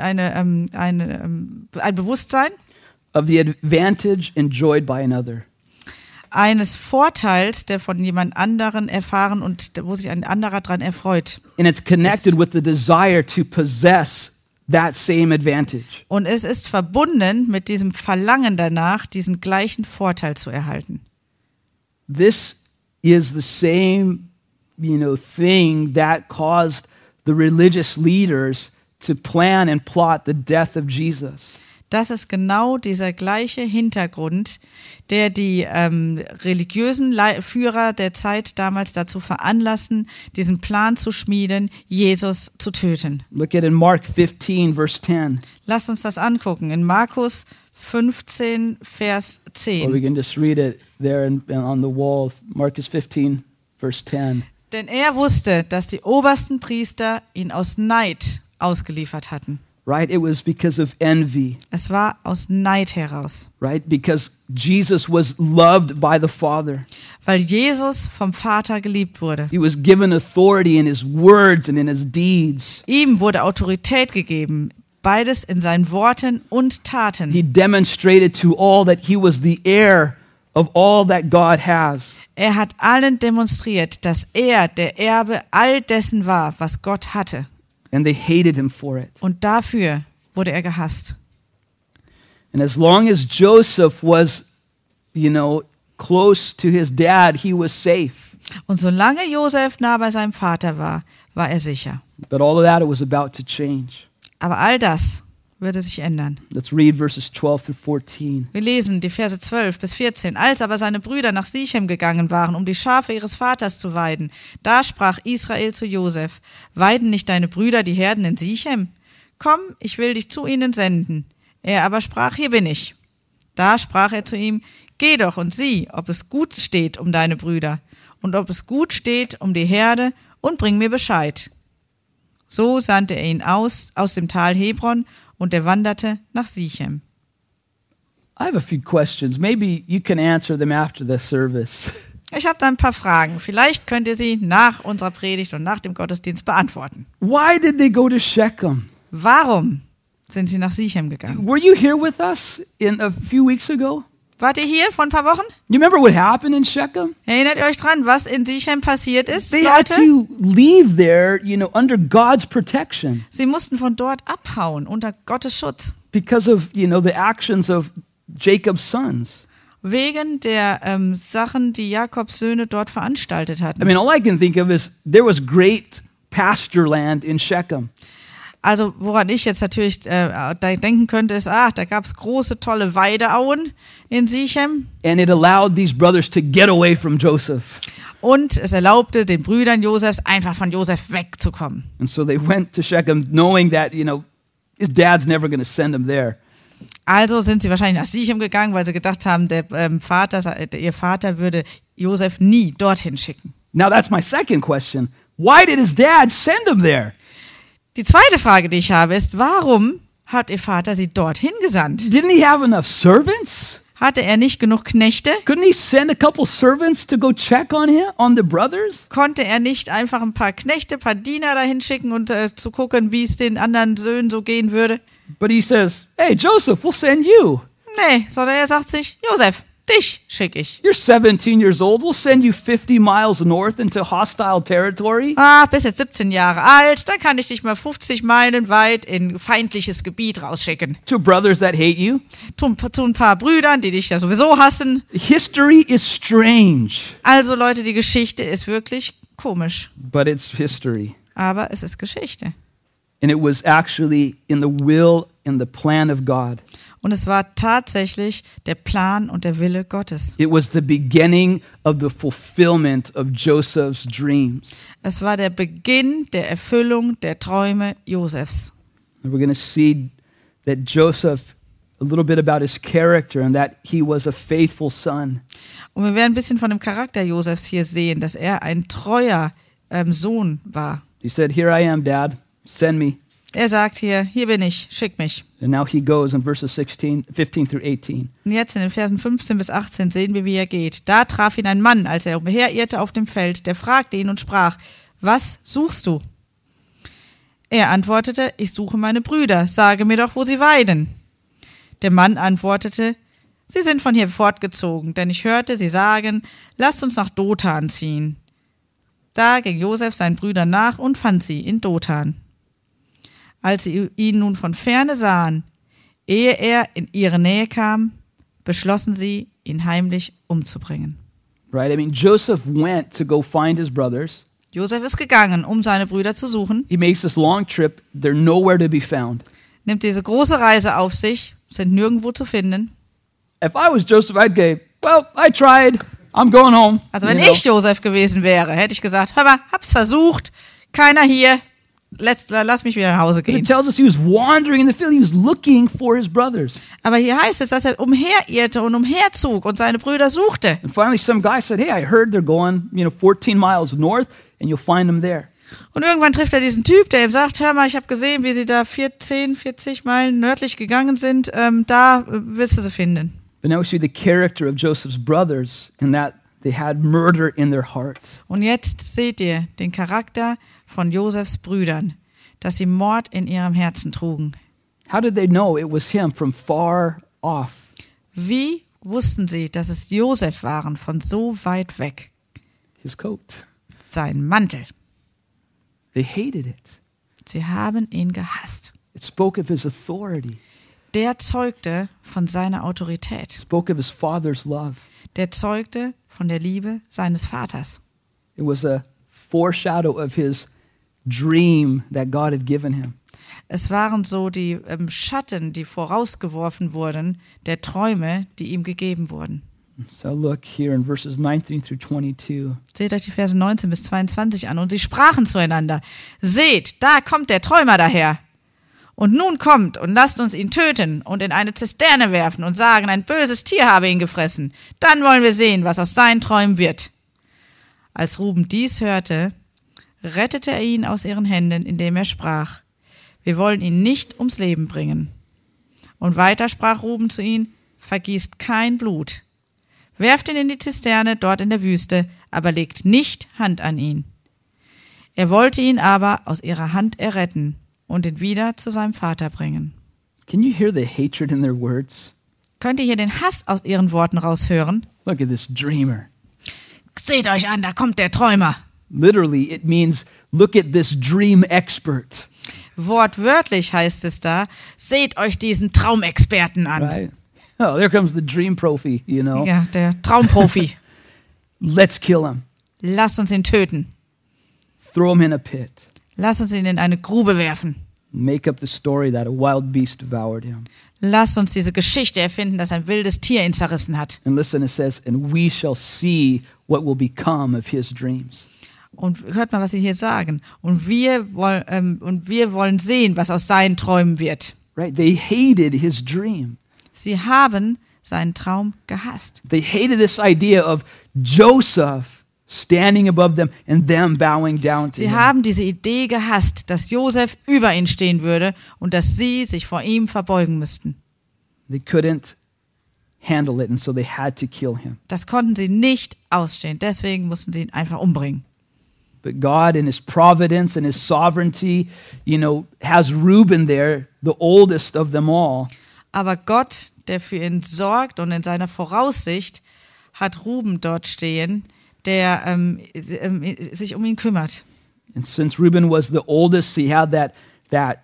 Ein Bewusstsein of the advantage enjoyed by another. Eines Vorteils, der von jemand anderen erfahren und wo sich ein anderer dran erfreut. And it's connected with the desire to possess that same advantage. Und es ist verbunden mit diesem Verlangen danach, diesen gleichen Vorteil zu erhalten. This is the same, thing that caused the religious leaders to plan and plot the death of Jesus. Das ist genau dieser gleiche Hintergrund, der die religiösen Führer der Zeit damals dazu veranlassen, diesen Plan zu schmieden, Jesus zu töten. Look at in Mark 15, verse 10. Lasst uns das angucken. In Markus 15, Vers 10. Or we can just read it there on the wall. Marcus 15, verse 10. Denn er wusste, dass die obersten Priester ihn aus Neid ausgeliefert hatten. Right? It was because of envy. Es war aus Neid heraus. Right? Because Jesus was loved by the Father. Weil Jesus vom Vater geliebt wurde. He was given authority in his words and in his deeds. Ihm wurde Autorität gegeben, beides in seinen Worten und Taten. He demonstrated to all that he was the heir of all that God has. Er hat allen demonstriert, dass er der Erbe all dessen war, was Gott hatte. And they hated him for it. Und dafür wurde er gehasst. And as long as Joseph was, close to his dad, he was safe. Und solange Josef nah bei seinem Vater war, war er sicher. But all of that, it was about to change. Aber all das würde sich ändern. Let's read verses 12 through 14. Wir lesen die Verse 12 bis 14. Als aber seine Brüder nach Sichem gegangen waren, um die Schafe ihres Vaters zu weiden, da sprach Israel zu Josef: Weiden nicht deine Brüder die Herden in Sichem? Komm, ich will dich zu ihnen senden. Er aber sprach: Hier bin ich. Da sprach er zu ihm: Geh doch und sieh, ob es gut steht um deine Brüder und ob es gut steht um die Herde, und bring mir Bescheid. So sandte er ihn aus dem Tal Hebron, und er wanderte nach Sichem. I have a few questions. Maybe you can answer them after the service. Ich habe da ein paar Fragen. Vielleicht könnt ihr sie nach unserer Predigt und nach dem Gottesdienst beantworten. Why did they go to Shechem? Warum sind sie nach Sichem gegangen? Were you here with us a few weeks ago? Wart ihr hier vor ein paar Wochen? You remember what happened in Shechem? Erinnert ihr euch dran, was in Sichem passiert ist, They had Leute? to leave there, under God's protection Sie mussten von dort abhauen, unter Gottes Schutz. because of, the actions of Jacob's sons. Wegen der Sachen, die Jakobs Söhne dort veranstaltet hatten. I mean, all I can think of is there was great pasture land in Shechem. Also woran ich jetzt natürlich da denken könnte, ist, da gab es große, tolle Weideauen in Sichem. And it allowed these brothers to get away from Joseph. Und es erlaubte den Brüdern Josefs, einfach von Josef wegzukommen. And so they went to Shechem knowing that, his dad's never going to send him there. Also sind sie wahrscheinlich nach Sichem gegangen, weil sie gedacht haben, ihr Vater würde Josef nie dorthin schicken. Now that's my second question. Why did his dad send him there? Die zweite Frage, die ich habe, ist, warum hat ihr Vater sie dorthin gesandt? Didn't he have enough servants? Hatte er nicht genug Knechte? Couldn't he send a couple servants to go check on the brothers? Konnte er nicht einfach ein paar Knechte, ein paar Diener dahin schicken und zu gucken, wie es den anderen Söhnen so gehen würde? But he says, hey, Joseph, we'll send you. Nee, sondern er sagt sich, Josef, dich schicke ich. You're 17 years old. We'll send you 50 miles north into hostile territory. Bist jetzt 17 Jahre alt, dann kann ich dich mal 50 Meilen weit in feindliches Gebiet rausschicken. To brothers that hate you. Zu ein paar Brüdern, die dich ja sowieso hassen. History is strange. Also Leute, die Geschichte ist wirklich komisch. But it's history. Aber es ist Geschichte. And it was actually in the will and the plan of God. Und es war tatsächlich der Plan und der Wille Gottes. It was the beginning of the fulfillment of Joseph's dreams. Es war der Beginn der Erfüllung der Träume Josefs. And we're going to see that Joseph, a little bit about his character and that he was a faithful son. Und wir werden ein bisschen von dem Charakter Josefs hier sehen, dass er ein treuer Sohn war. He said, "Here I am, Dad. Send me." Er sagt hier bin ich, schick mich. And now he goes in verses 15 through 18. Und jetzt in den Versen 15 bis 18 sehen wir, wie er geht. Da traf ihn ein Mann, als er umherirrte auf dem Feld, der fragte ihn und sprach: Was suchst du? Er antwortete: Ich suche meine Brüder, sage mir doch, wo sie weiden. Der Mann antwortete: Sie sind von hier fortgezogen, denn ich hörte sie sagen: Lasst uns nach Dothan ziehen. Da ging Josef seinen Brüdern nach und fand sie in Dothan. Als sie ihn nun von ferne sahen, ehe er in ihre Nähe kam, beschlossen sie, ihn heimlich umzubringen. Right? I mean, Joseph went to go find his brothers. Josef ist gegangen, um seine Brüder zu suchen, He makes this long trip. They're nowhere to be found. nimmt diese große Reise auf sich, sind nirgendwo zu finden. If I was Joseph, I'd go, well, I tried. I'm going home. Also wenn You know? ich Josef gewesen wäre, hätte ich gesagt, hör mal, hab's versucht, keiner hier, lass mich wieder nach Hause But it gehen. tells us he was wandering in the field. He was looking for his brothers. Aber hier heißt es, dass er umherirrte und umherzog und seine Brüder suchte. And finally some guy said, hey, I heard they're going, 14 miles north and you'll find them there. Und irgendwann trifft er diesen Typ, der ihm sagt, hör mal, ich habe gesehen, wie sie da 40 Meilen nördlich gegangen sind, da wirst du sie finden. But now we see the character of Joseph's brothers in that they had murder in their hearts. Und jetzt seht ihr den Charakter von Josefs Brüdern, dass sie Mord in ihrem Herzen trugen. How did they know it was him from far off? Wie wussten sie, dass es Josef waren von so weit weg? His coat. Sein Mantel. They hated it. Sie haben ihn gehasst. It spoke of his authority. Der zeugte von seiner Autorität. It spoke of his father's love. Der zeugte von der Liebe seines Vaters. It was a foreshadow of his dream that God had given him. Es waren so die Schatten, die vorausgeworfen wurden, der Träume, die ihm gegeben wurden. So look here in verses 19 through 22. Seht euch die Verse 19 bis 22 an. Und sie sprachen zueinander. Seht, da kommt der Träumer daher. Und nun kommt und lasst uns ihn töten und in eine Zisterne werfen und sagen, ein böses Tier habe ihn gefressen. Dann wollen wir sehen, was aus seinen Träumen wird. Als Ruben dies hörte, rettete er ihn aus ihren Händen, indem er sprach, wir wollen ihn nicht ums Leben bringen. Und weiter sprach Ruben zu ihnen, vergießt kein Blut. Werft ihn in die Zisterne dort in der Wüste, aber legt nicht Hand an ihn. Er wollte ihn aber aus ihrer Hand erretten und ihn wieder zu seinem Vater bringen. Can you hear the hatred in their words? Könnt ihr hier den Hass aus ihren Worten raushören? Look at this dreamer. Seht euch an, da kommt der Träumer. Literally, it means, look at this dream expert. Wortwörtlich heißt es da, seht euch diesen Traumexperten an. Right? Oh, there comes the dream profi, you know. Ja, der Traumprofi. Let's kill him. Lasst uns ihn töten. Throw him in a pit. Lasst uns ihn in eine Grube werfen. Make up the story that a wild beast devoured him. Lasst uns diese Geschichte erfinden, dass ein wildes Tier ihn zerrissen hat. And listen, it says, and we shall see what will become of his dreams. Und hört mal, was sie hier sagen. Und wir wollen sehen, was aus seinen Träumen wird. Right? They hated his dream. Sie haben seinen Traum gehasst. They hated this idea of Joseph standing above them and them bowing down to Sie him. haben diese Idee gehasst, dass Josef über ihn stehen würde und dass sie sich vor ihm verbeugen müssten. They couldn't handle it, and so they had to kill him. Das konnten sie nicht ausstehen, deswegen mussten sie ihn einfach umbringen. But God in his providence and his sovereignty, has Reuben there, the oldest of them all. Aber Gott, der für ihn sorgt und in seiner Voraussicht, hat Ruben dort stehen, der sich um ihn kümmert. And since Reuben was the oldest, he had that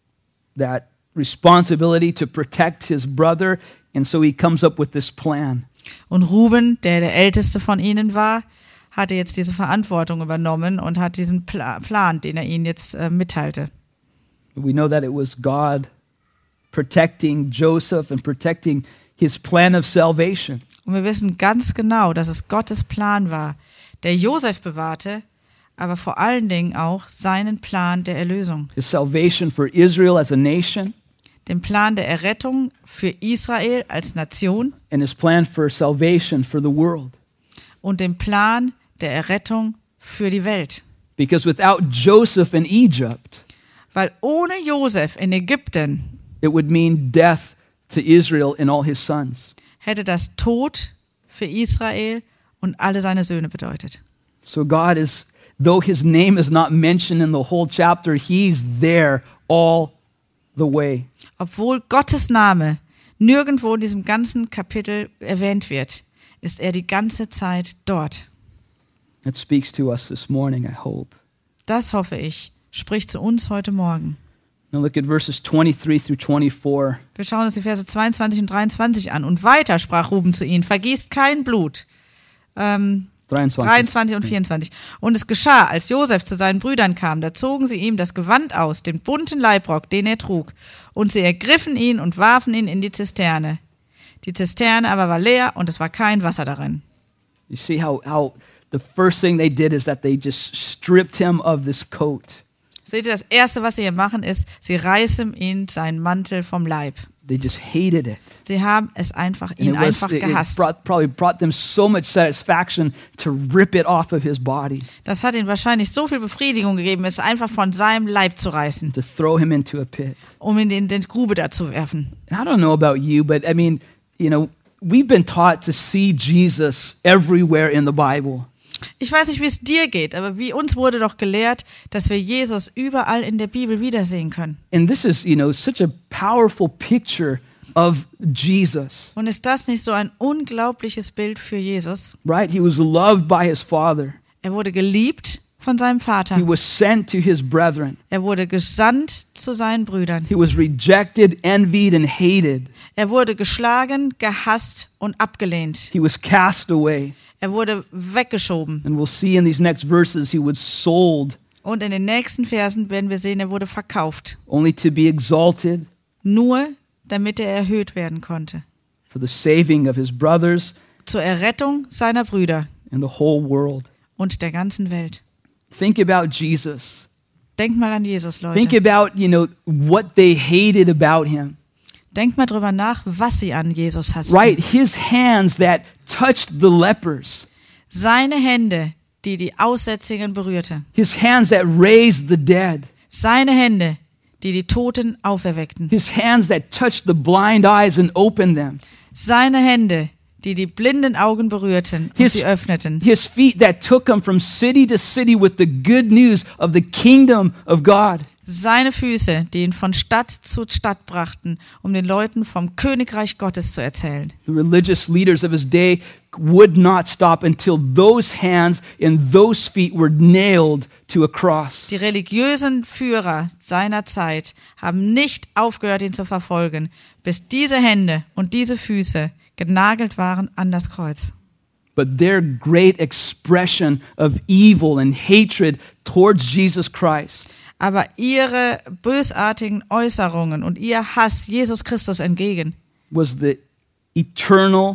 responsibility to protect his brother, and so he comes up with this plan. Und Ruben, der Älteste von ihnen war, hatte jetzt diese Verantwortung übernommen und hat diesen Plan, den er ihnen jetzt mitteilte. We know that it was God protecting Joseph and protecting his plan of salvation. Und wir wissen ganz genau, dass es Gottes Plan war, der Josef bewahrte, aber vor allen Dingen auch seinen Plan der Erlösung. His salvation for Israel as a nation, Den Plan der Errettung für Israel als Nation and his plan for salvation for the world. und den Plan der Errettung für die Welt. Because without Joseph in Egypt, Weil ohne Josef in Ägypten it would mean death to Israel and all his sons. hätte das Tod für Israel und alle seine Söhne bedeutet. So God is, though his name is not mentioned in the whole chapter, he's there all the way. Obwohl Gottes Name nirgendwo in diesem ganzen Kapitel erwähnt wird, ist er die ganze Zeit dort. That speaks to us this morning, I hope. Das hoffe ich, spricht zu uns heute Morgen. Now look at verses 23 through 24. Wir schauen uns die Verse 22 und 23 an. Und weiter sprach Ruben zu ihnen, vergießt kein Blut. 23 und 24. Und es geschah, als Josef zu seinen Brüdern kam, da zogen sie ihm das Gewand aus, den bunten Leibrock, den er trug. Und sie ergriffen ihn und warfen ihn in die Zisterne. Die Zisterne aber war leer und es war kein Wasser darin. You see how the first thing they did is that they just stripped him of this coat. Seht ihr, das Erste, was sie hier machen, ist, sie reißen ihn seinen Mantel vom Leib. They just hated it. Sie haben es einfach, And ihn einfach it gehasst. probably brought them so much satisfaction to rip it off of his body, Das hat ihm wahrscheinlich so viel Befriedigung gegeben, es einfach von seinem Leib zu reißen, to throw him into a pit. um ihn in die Grube da zu werfen. And I don't know about you, but I mean, we've been taught to see Jesus everywhere in the Bible. Ich weiß nicht, wie es dir geht, aber wie uns wurde doch gelehrt, dass wir Jesus überall in der Bibel wiedersehen können. And this is, such a powerful picture of Jesus, Und ist das nicht so ein unglaubliches Bild für Jesus? right? He was loved by his Father. Er wurde geliebt von seinem He Vater. was sent to his brethren. Er wurde gesandt zu seinen Brüdern. He was rejected, envied, and hated. Er wurde geschlagen, gehasst und abgelehnt. He was cast away. Er wurde weggeschoben. And we'll see in these next verses, he was sold Und in den nächsten Versen werden wir sehen, er wurde verkauft. only to be exalted Nur damit er erhöht werden konnte. for the saving of his brothers Zur Errettung seiner Brüder and the whole world. und der ganzen Welt. Think about Jesus. Denkt mal an Jesus, Think Leute. about, what they hated about him. Denkt mal drüber nach, was sie an Jesus hassen. Right? His hands that touched the lepers. Seine Hände, die die Aussätzigen berührte. His hands that raised the dead. Seine Hände, die die Toten auferweckten. His hands that touched the blind eyes and opened them. Seine Hände, die die blinden Augen berührten und sie öffneten. His feet that took him from city to city with the good news of the kingdom of God. Seine Füße, die ihn von Stadt zu Stadt brachten, um den Leuten vom Königreich Gottes zu erzählen. The religious leaders of his day would not stop until those hands and those feet were nailed to a cross. Die religiösen Führer seiner Zeit haben nicht aufgehört, ihn zu verfolgen, bis diese Hände und diese Füße genagelt waren an das Kreuz. But their great expression of evil and hatred towards Jesus Christ Aber ihre bösartigen Äußerungen und ihr Hass Jesus Christus entgegen was the eternal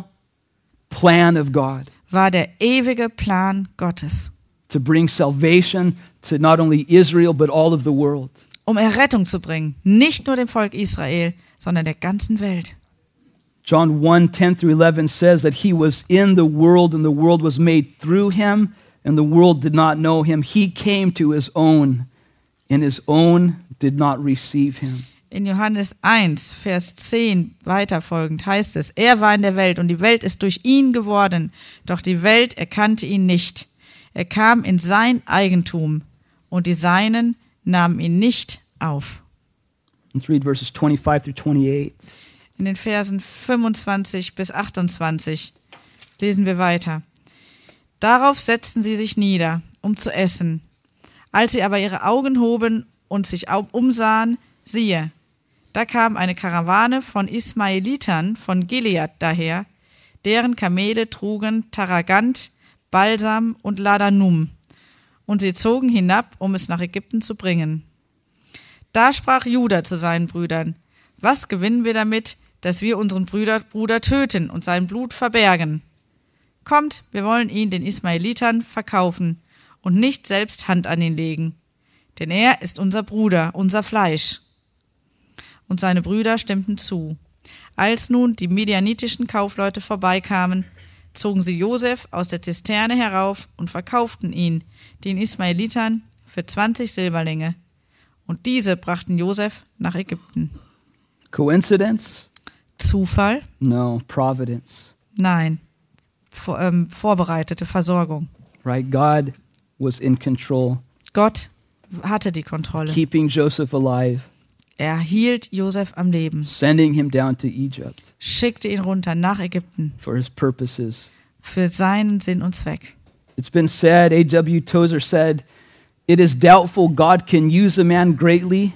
plan of God war der ewige Plan Gottes, to bring salvation to not only Israel but all of the world. um Errettung zu bringen, nicht nur dem Volk Israel, sondern der ganzen Welt. John 1:10-11 says that he was in the world and the world was made through him and the world did not know him. He came to his own and his own did not receive him. In Johannes 1, Vers 10 weiterfolgend heißt es, er war in der Welt und die Welt ist durch ihn geworden, doch die Welt erkannte ihn nicht. Er kam in sein Eigentum und die Seinen nahmen ihn nicht auf. Let's read verses 25-28. In den Versen 25 bis 28 lesen wir weiter. Darauf setzten sie sich nieder, um zu essen. Als sie aber ihre Augen hoben und sich umsahen, siehe, da kam eine Karawane von Ismaelitern von Gilead daher, deren Kamele trugen Taragant, Balsam und Ladanum, und sie zogen hinab, um es nach Ägypten zu bringen. Da sprach Juda zu seinen Brüdern, was gewinnen wir damit, dass wir unseren Bruder töten und sein Blut verbergen? Kommt, wir wollen ihn den Ismaelitern verkaufen und nicht selbst Hand an ihn legen, denn er ist unser Bruder, unser Fleisch. Und seine Brüder stimmten zu. Als nun die medianitischen Kaufleute vorbeikamen, zogen sie Josef aus der Zisterne herauf und verkauften ihn den Ismaelitern für 20 Silberlinge. Und diese brachten Josef nach Ägypten. Coincidence? Zufall? No, providence. Nein. Vorbereitete Versorgung. Right? God was in control, Gott hatte die Kontrolle. keeping Joseph alive, Er hielt Josef am Leben, sending him down to Egypt schickte ihn runter nach Ägypten for his purposes. für seinen Sinn und Zweck. It's been said, A.W. Tozer said, it is doubtful God can use a man greatly.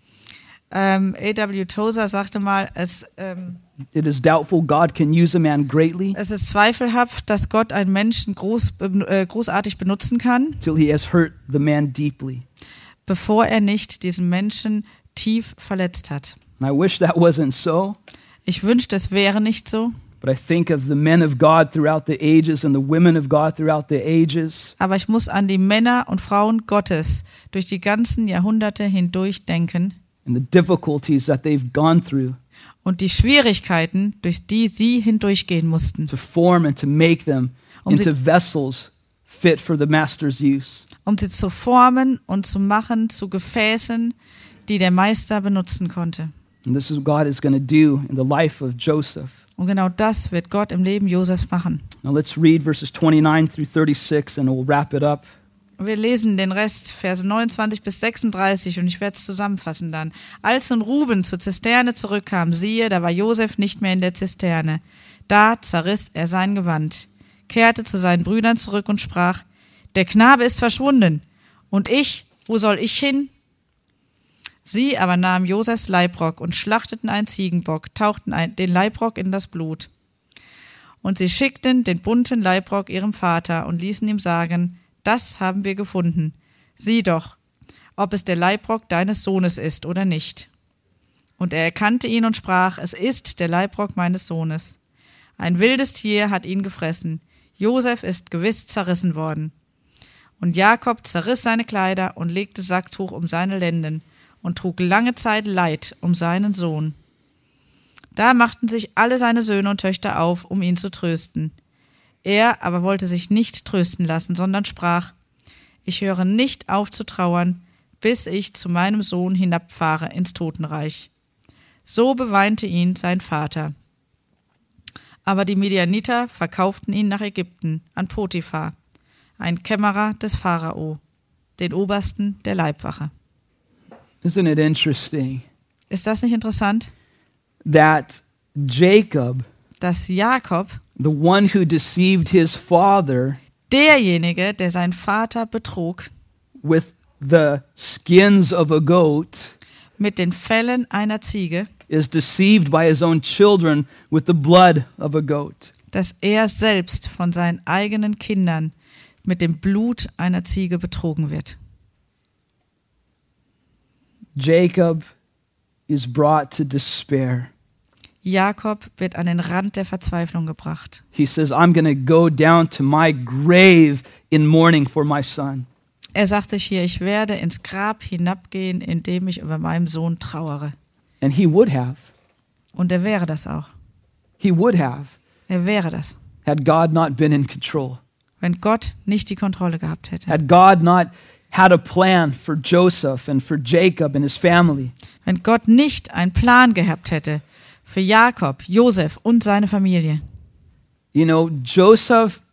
A.W. Tozer sagte mal, It is doubtful God can use a man greatly es ist zweifelhaft, dass Gott einen Menschen großartig benutzen kann, till he has hurt the man deeply. bevor er nicht diesen Menschen tief verletzt hat. And I wish that wasn't so, Ich wünschte, es wäre nicht so, but I think of the men of God throughout the ages and the women of God throughout the ages. aber ich muss an die Männer und Frauen Gottes durch die ganzen Jahrhunderte hindurch denken And the difficulties that they've gone through und die Schwierigkeiten, durch die sie hindurchgehen mussten, to form and to make them Um into sie- vessels fit for the master's use. um sie zu formen und zu machen zu Gefäßen, die der Meister benutzen konnte. And this is what God is going to do in the life of Joseph. Und genau das wird Gott im Leben Josefs machen. Now let's read verses 29 through 36 and we'll wrap it up. Wir lesen den Rest, Verse 29 bis 36, und ich werde es zusammenfassen dann. Als nun Ruben zur Zisterne zurückkam, siehe, da war Josef nicht mehr in der Zisterne. Da zerriss er sein Gewand, kehrte zu seinen Brüdern zurück und sprach, der Knabe ist verschwunden. Und ich, wo soll ich hin? Sie aber nahmen Josefs Leibrock und schlachteten einen Ziegenbock, tauchten den Leibrock in das Blut. Und sie schickten den bunten Leibrock ihrem Vater und ließen ihm sagen, das haben wir gefunden. Sieh doch, ob es der Leibrock deines Sohnes ist oder nicht. Und er erkannte ihn und sprach, es ist der Leibrock meines Sohnes. Ein wildes Tier hat ihn gefressen. Josef ist gewiss zerrissen worden. Und Jakob zerriss seine Kleider und legte Sacktuch um seine Lenden und trug lange Zeit Leid um seinen Sohn. Da machten sich alle seine Söhne und Töchter auf, um ihn zu trösten. Er aber wollte sich nicht trösten lassen, sondern sprach, ich höre nicht auf zu trauern, bis ich zu meinem Sohn hinabfahre ins Totenreich. So beweinte ihn sein Vater. Aber die Midianiter verkauften ihn nach Ägypten an Potiphar, ein Kämmerer des Pharao, den Obersten der Leibwache. Isn't it interesting Ist das nicht interessant, that Jacob, dass Jakob, the one who deceived his father derjenige, der seinen Vater betrog, with the skins of a goat, mit den Fellen einer Ziege, is deceived by his own children with the blood of a goat? dass er selbst von seinen eigenen Kindern mit dem Blut einer Ziege betrogen wird. Jacob is brought to despair. Jakob wird an den Rand der Verzweiflung gebracht. He says, I'm going to go down to my grave in mourning for my son. Er sagt sich hier, ich werde ins Grab hinabgehen, indem ich über meinen Sohn trauere. And he would have. Und er wäre das auch. He would have, Er wäre das, had God not been in control. wenn Gott nicht die Kontrolle gehabt hätte. Had God not had a plan for Joseph and for Jacob and his family. Wenn Gott nicht einen Plan gehabt hätte für Jakob, Josef und seine Familie. You know, Joseph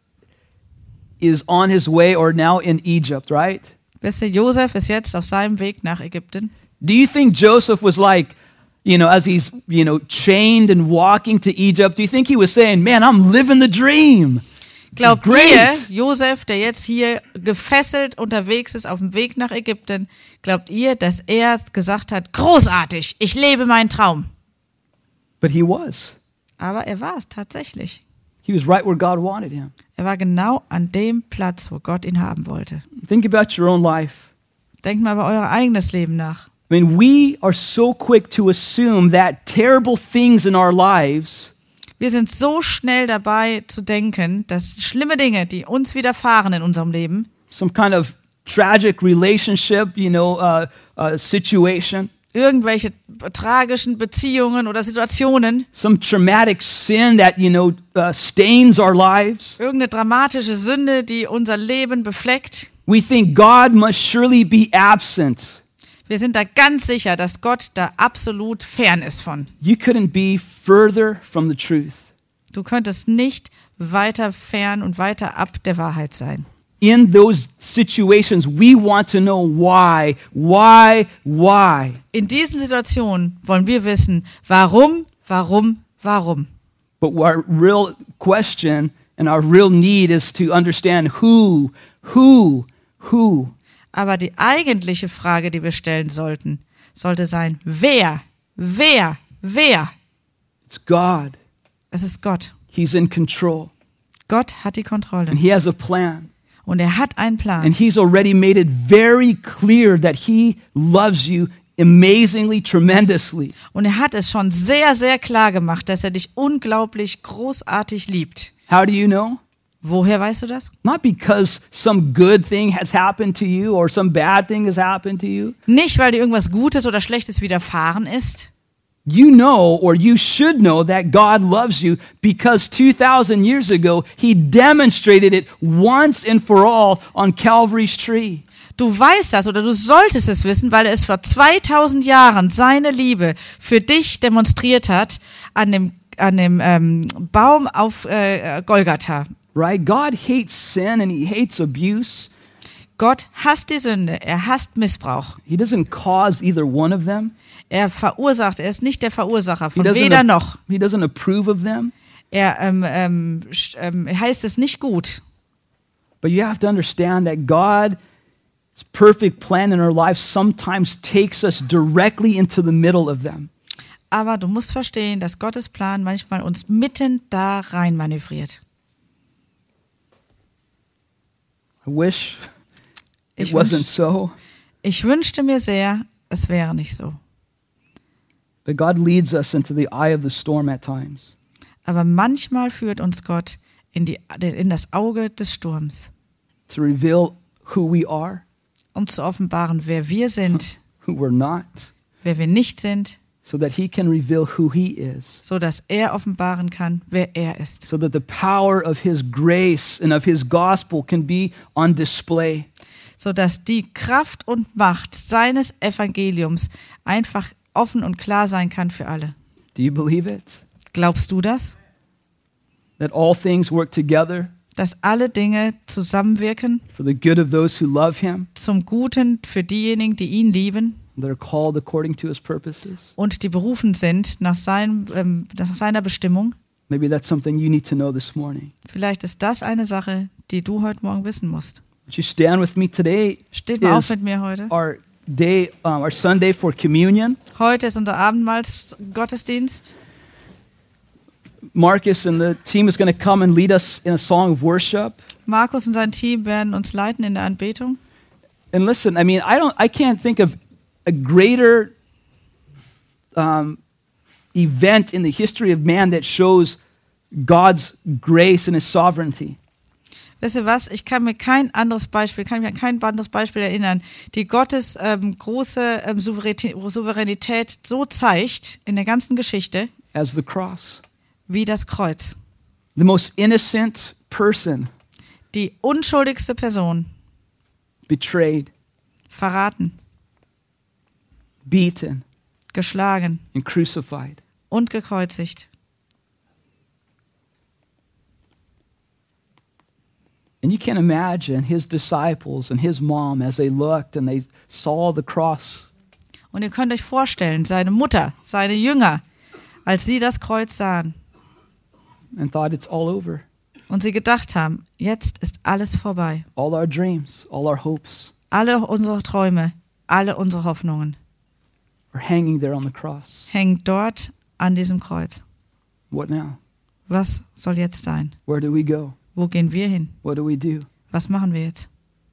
is on his way or now in Egypt, right? Wisst ihr, Josef ist jetzt auf seinem Weg nach Ägypten. Do you think Joseph was like, as he's, chained and walking to Egypt, do you think he was saying, man, I'm living the dream? Glaubt Great. ihr, Josef, der jetzt hier gefesselt unterwegs ist auf dem Weg nach Ägypten, glaubt ihr, dass er gesagt hat, großartig, ich lebe meinen Traum? But he was. Aber er war es tatsächlich. He was right where God wanted him. Er war genau an dem Platz, wo Gott ihn haben wollte. Think about your own life. Denkt mal über euer eigenes Leben nach. I mean, we are so quick to assume that terrible things in our lives Wir sind so schnell dabei zu denken, dass schlimme Dinge, die uns widerfahren in unserem Leben, some kind of tragic relationship, situation, irgendwelche tragischen Beziehungen oder Situationen, some traumatic sin that, stains our lives. irgendeine dramatische Sünde, die unser Leben befleckt. We think God must surely be absent. Wir sind da ganz sicher, dass Gott da absolut fern ist von. You couldn't be further from the truth. Du könntest nicht weiter fern und weiter ab der Wahrheit sein. In those situations, we want to know why. In diesen Situationen wollen wir wissen, warum. But our real question and our real need is to understand who. Aber die eigentliche Frage, die wir stellen sollten, sollte sein, wer? It's God. Es ist Gott. He's in control. Gott hat die Kontrolle. And he has a plan. Und er hat einen Plan. And he's already made it very clear that he loves you amazingly, tremendously. Und er hat es schon sehr, sehr klar gemacht, dass er dich unglaublich großartig liebt. How do you know? Woher weißt du das? Not because some good thing has happened to you or some bad thing has happened to you, Nicht, weil dir irgendwas Gutes oder Schlechtes widerfahren ist, You know, or you should know, that God loves you because 2,000 years ago, he demonstrated it once and for all on Calvary's tree. Du weißt das oder du solltest es wissen, weil er es vor 2000 Jahren seine Liebe für dich demonstriert hat an dem Baum auf Golgatha. Right? God hates sin and he hates abuse. Gott hasst die Sünde, er hasst Missbrauch. He doesn't cause either one of them. Er ist nicht der Verursacher von weder noch. He doesn't approve of them. Er heißt es nicht gut. But you have to understand that God's perfect plan in our life sometimes takes us directly into the middle of them. Aber du musst verstehen, dass Gottes Plan manchmal uns mitten da rein manövriert. I wish it wasn't so. Ich wünschte mir sehr, es wäre nicht so. But God leads us into the eye of the storm at times. Aber manchmal führt uns Gott in das Auge des Sturms, To reveal who we are, um zu offenbaren, wer wir sind, who we're not, wer wir nicht sind, so that he can reveal who he is. so dass er offenbaren kann, wer er ist. So that the power of his grace and of his gospel can be on display. So dass die Kraft und Macht seines Evangeliums einfach offen und klar sein kann für alle. Do you believe it? Glaubst du das? That all things work together Dass alle Dinge zusammenwirken for the good of those who love him, zum Guten für diejenigen, die ihn lieben that are called according to his purposes? und die berufen sind nach seiner Bestimmung? Maybe that's something you need to know this morning. Vielleicht ist das eine Sache, die du heute Morgen wissen musst. Would you stand with me today? Steht mal auf Is mit mir heute. our day, our Sunday for communion. Heute ist unser Abendmahlsgottesdienst. Marcus and the team is going to come and lead us in a song of worship. Markus und sein Team werden uns leiten in der Anbetung. And listen, I mean, I can't think of a greater event in the history of man that shows God's grace and his sovereignty. Wisst ihr was? Ich kann mich an kein anderes Beispiel erinnern, die Gottes große Souveränität so zeigt in der ganzen Geschichte As the cross. wie das Kreuz. The most innocent person Die unschuldigste Person betrayed, verraten, beaten, geschlagen and crucified. und gekreuzigt. And you can imagine his disciples and his mom as they looked and they saw the cross. Und ihr könnt euch vorstellen, seine Mutter, seine Jünger, als sie das Kreuz sahen And thought it's all over. und sie gedacht haben, jetzt ist alles vorbei. All our dreams, all our hopes Alle unsere Träume, alle unsere Hoffnungen are hanging there on the cross. hängen dort an diesem Kreuz. What now? Was soll jetzt sein? Where do we go? Wo gehen wir hin? What do we do? Was machen wir jetzt?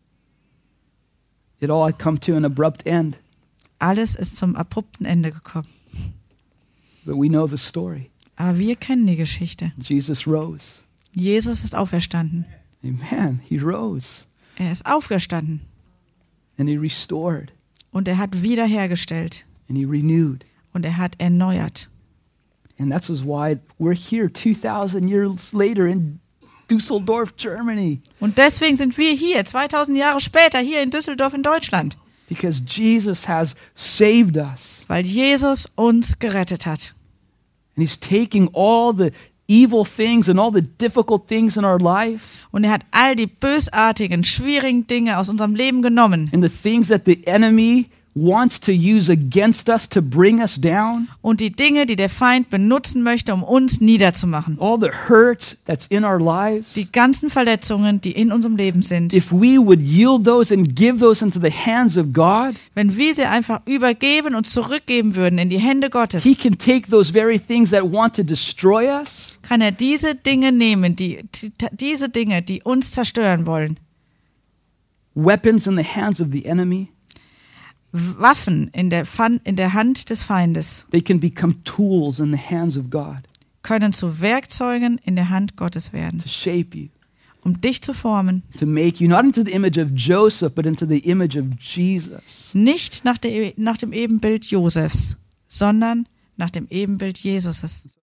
It all had come to an abrupt end, Alles ist zum abrupten Ende gekommen. but we know the story. Aber wir kennen die Geschichte. Jesus rose. Jesus ist auferstanden. Amen. He rose Er ist aufgestanden and he restored und er hat wiederhergestellt and he renewed. und er hat erneuert. And that's why we're here 2,000 years later in Düsseldorf, Germany. Und deswegen sind wir hier, 2000 Jahre später, hier in Düsseldorf in Deutschland. Because Jesus has saved us. Weil Jesus uns gerettet hat. And he's taking all the evil things and all the difficult things in our life Und er hat all die bösartigen, schwierigen Dinge aus unserem Leben genommen. and the things that the enemy wants to use against us to bring us down, Und die Dinge, die der Feind benutzen möchte, um uns niederzumachen. all the hurt that's in our lives. Die ganzen Verletzungen, die in unserem Leben sind. If we would yield those and give those into the hands of God, Wenn wir sie einfach übergeben und zurückgeben würden in die Hände Gottes, he can take those very things that want to destroy us kann er diese Dinge nehmen, diese Dinge, die uns zerstören wollen. weapons in the hands of the enemy. Waffen in der Hand des Feindes They can become tools in the hands of God können zu Werkzeugen in der Hand Gottes werden, to shape you, um dich zu formen. to make you not into the image of Joseph, but into the image of Jesus. Nicht nach dem Ebenbild Josefs, sondern nach dem Ebenbild Jesuses.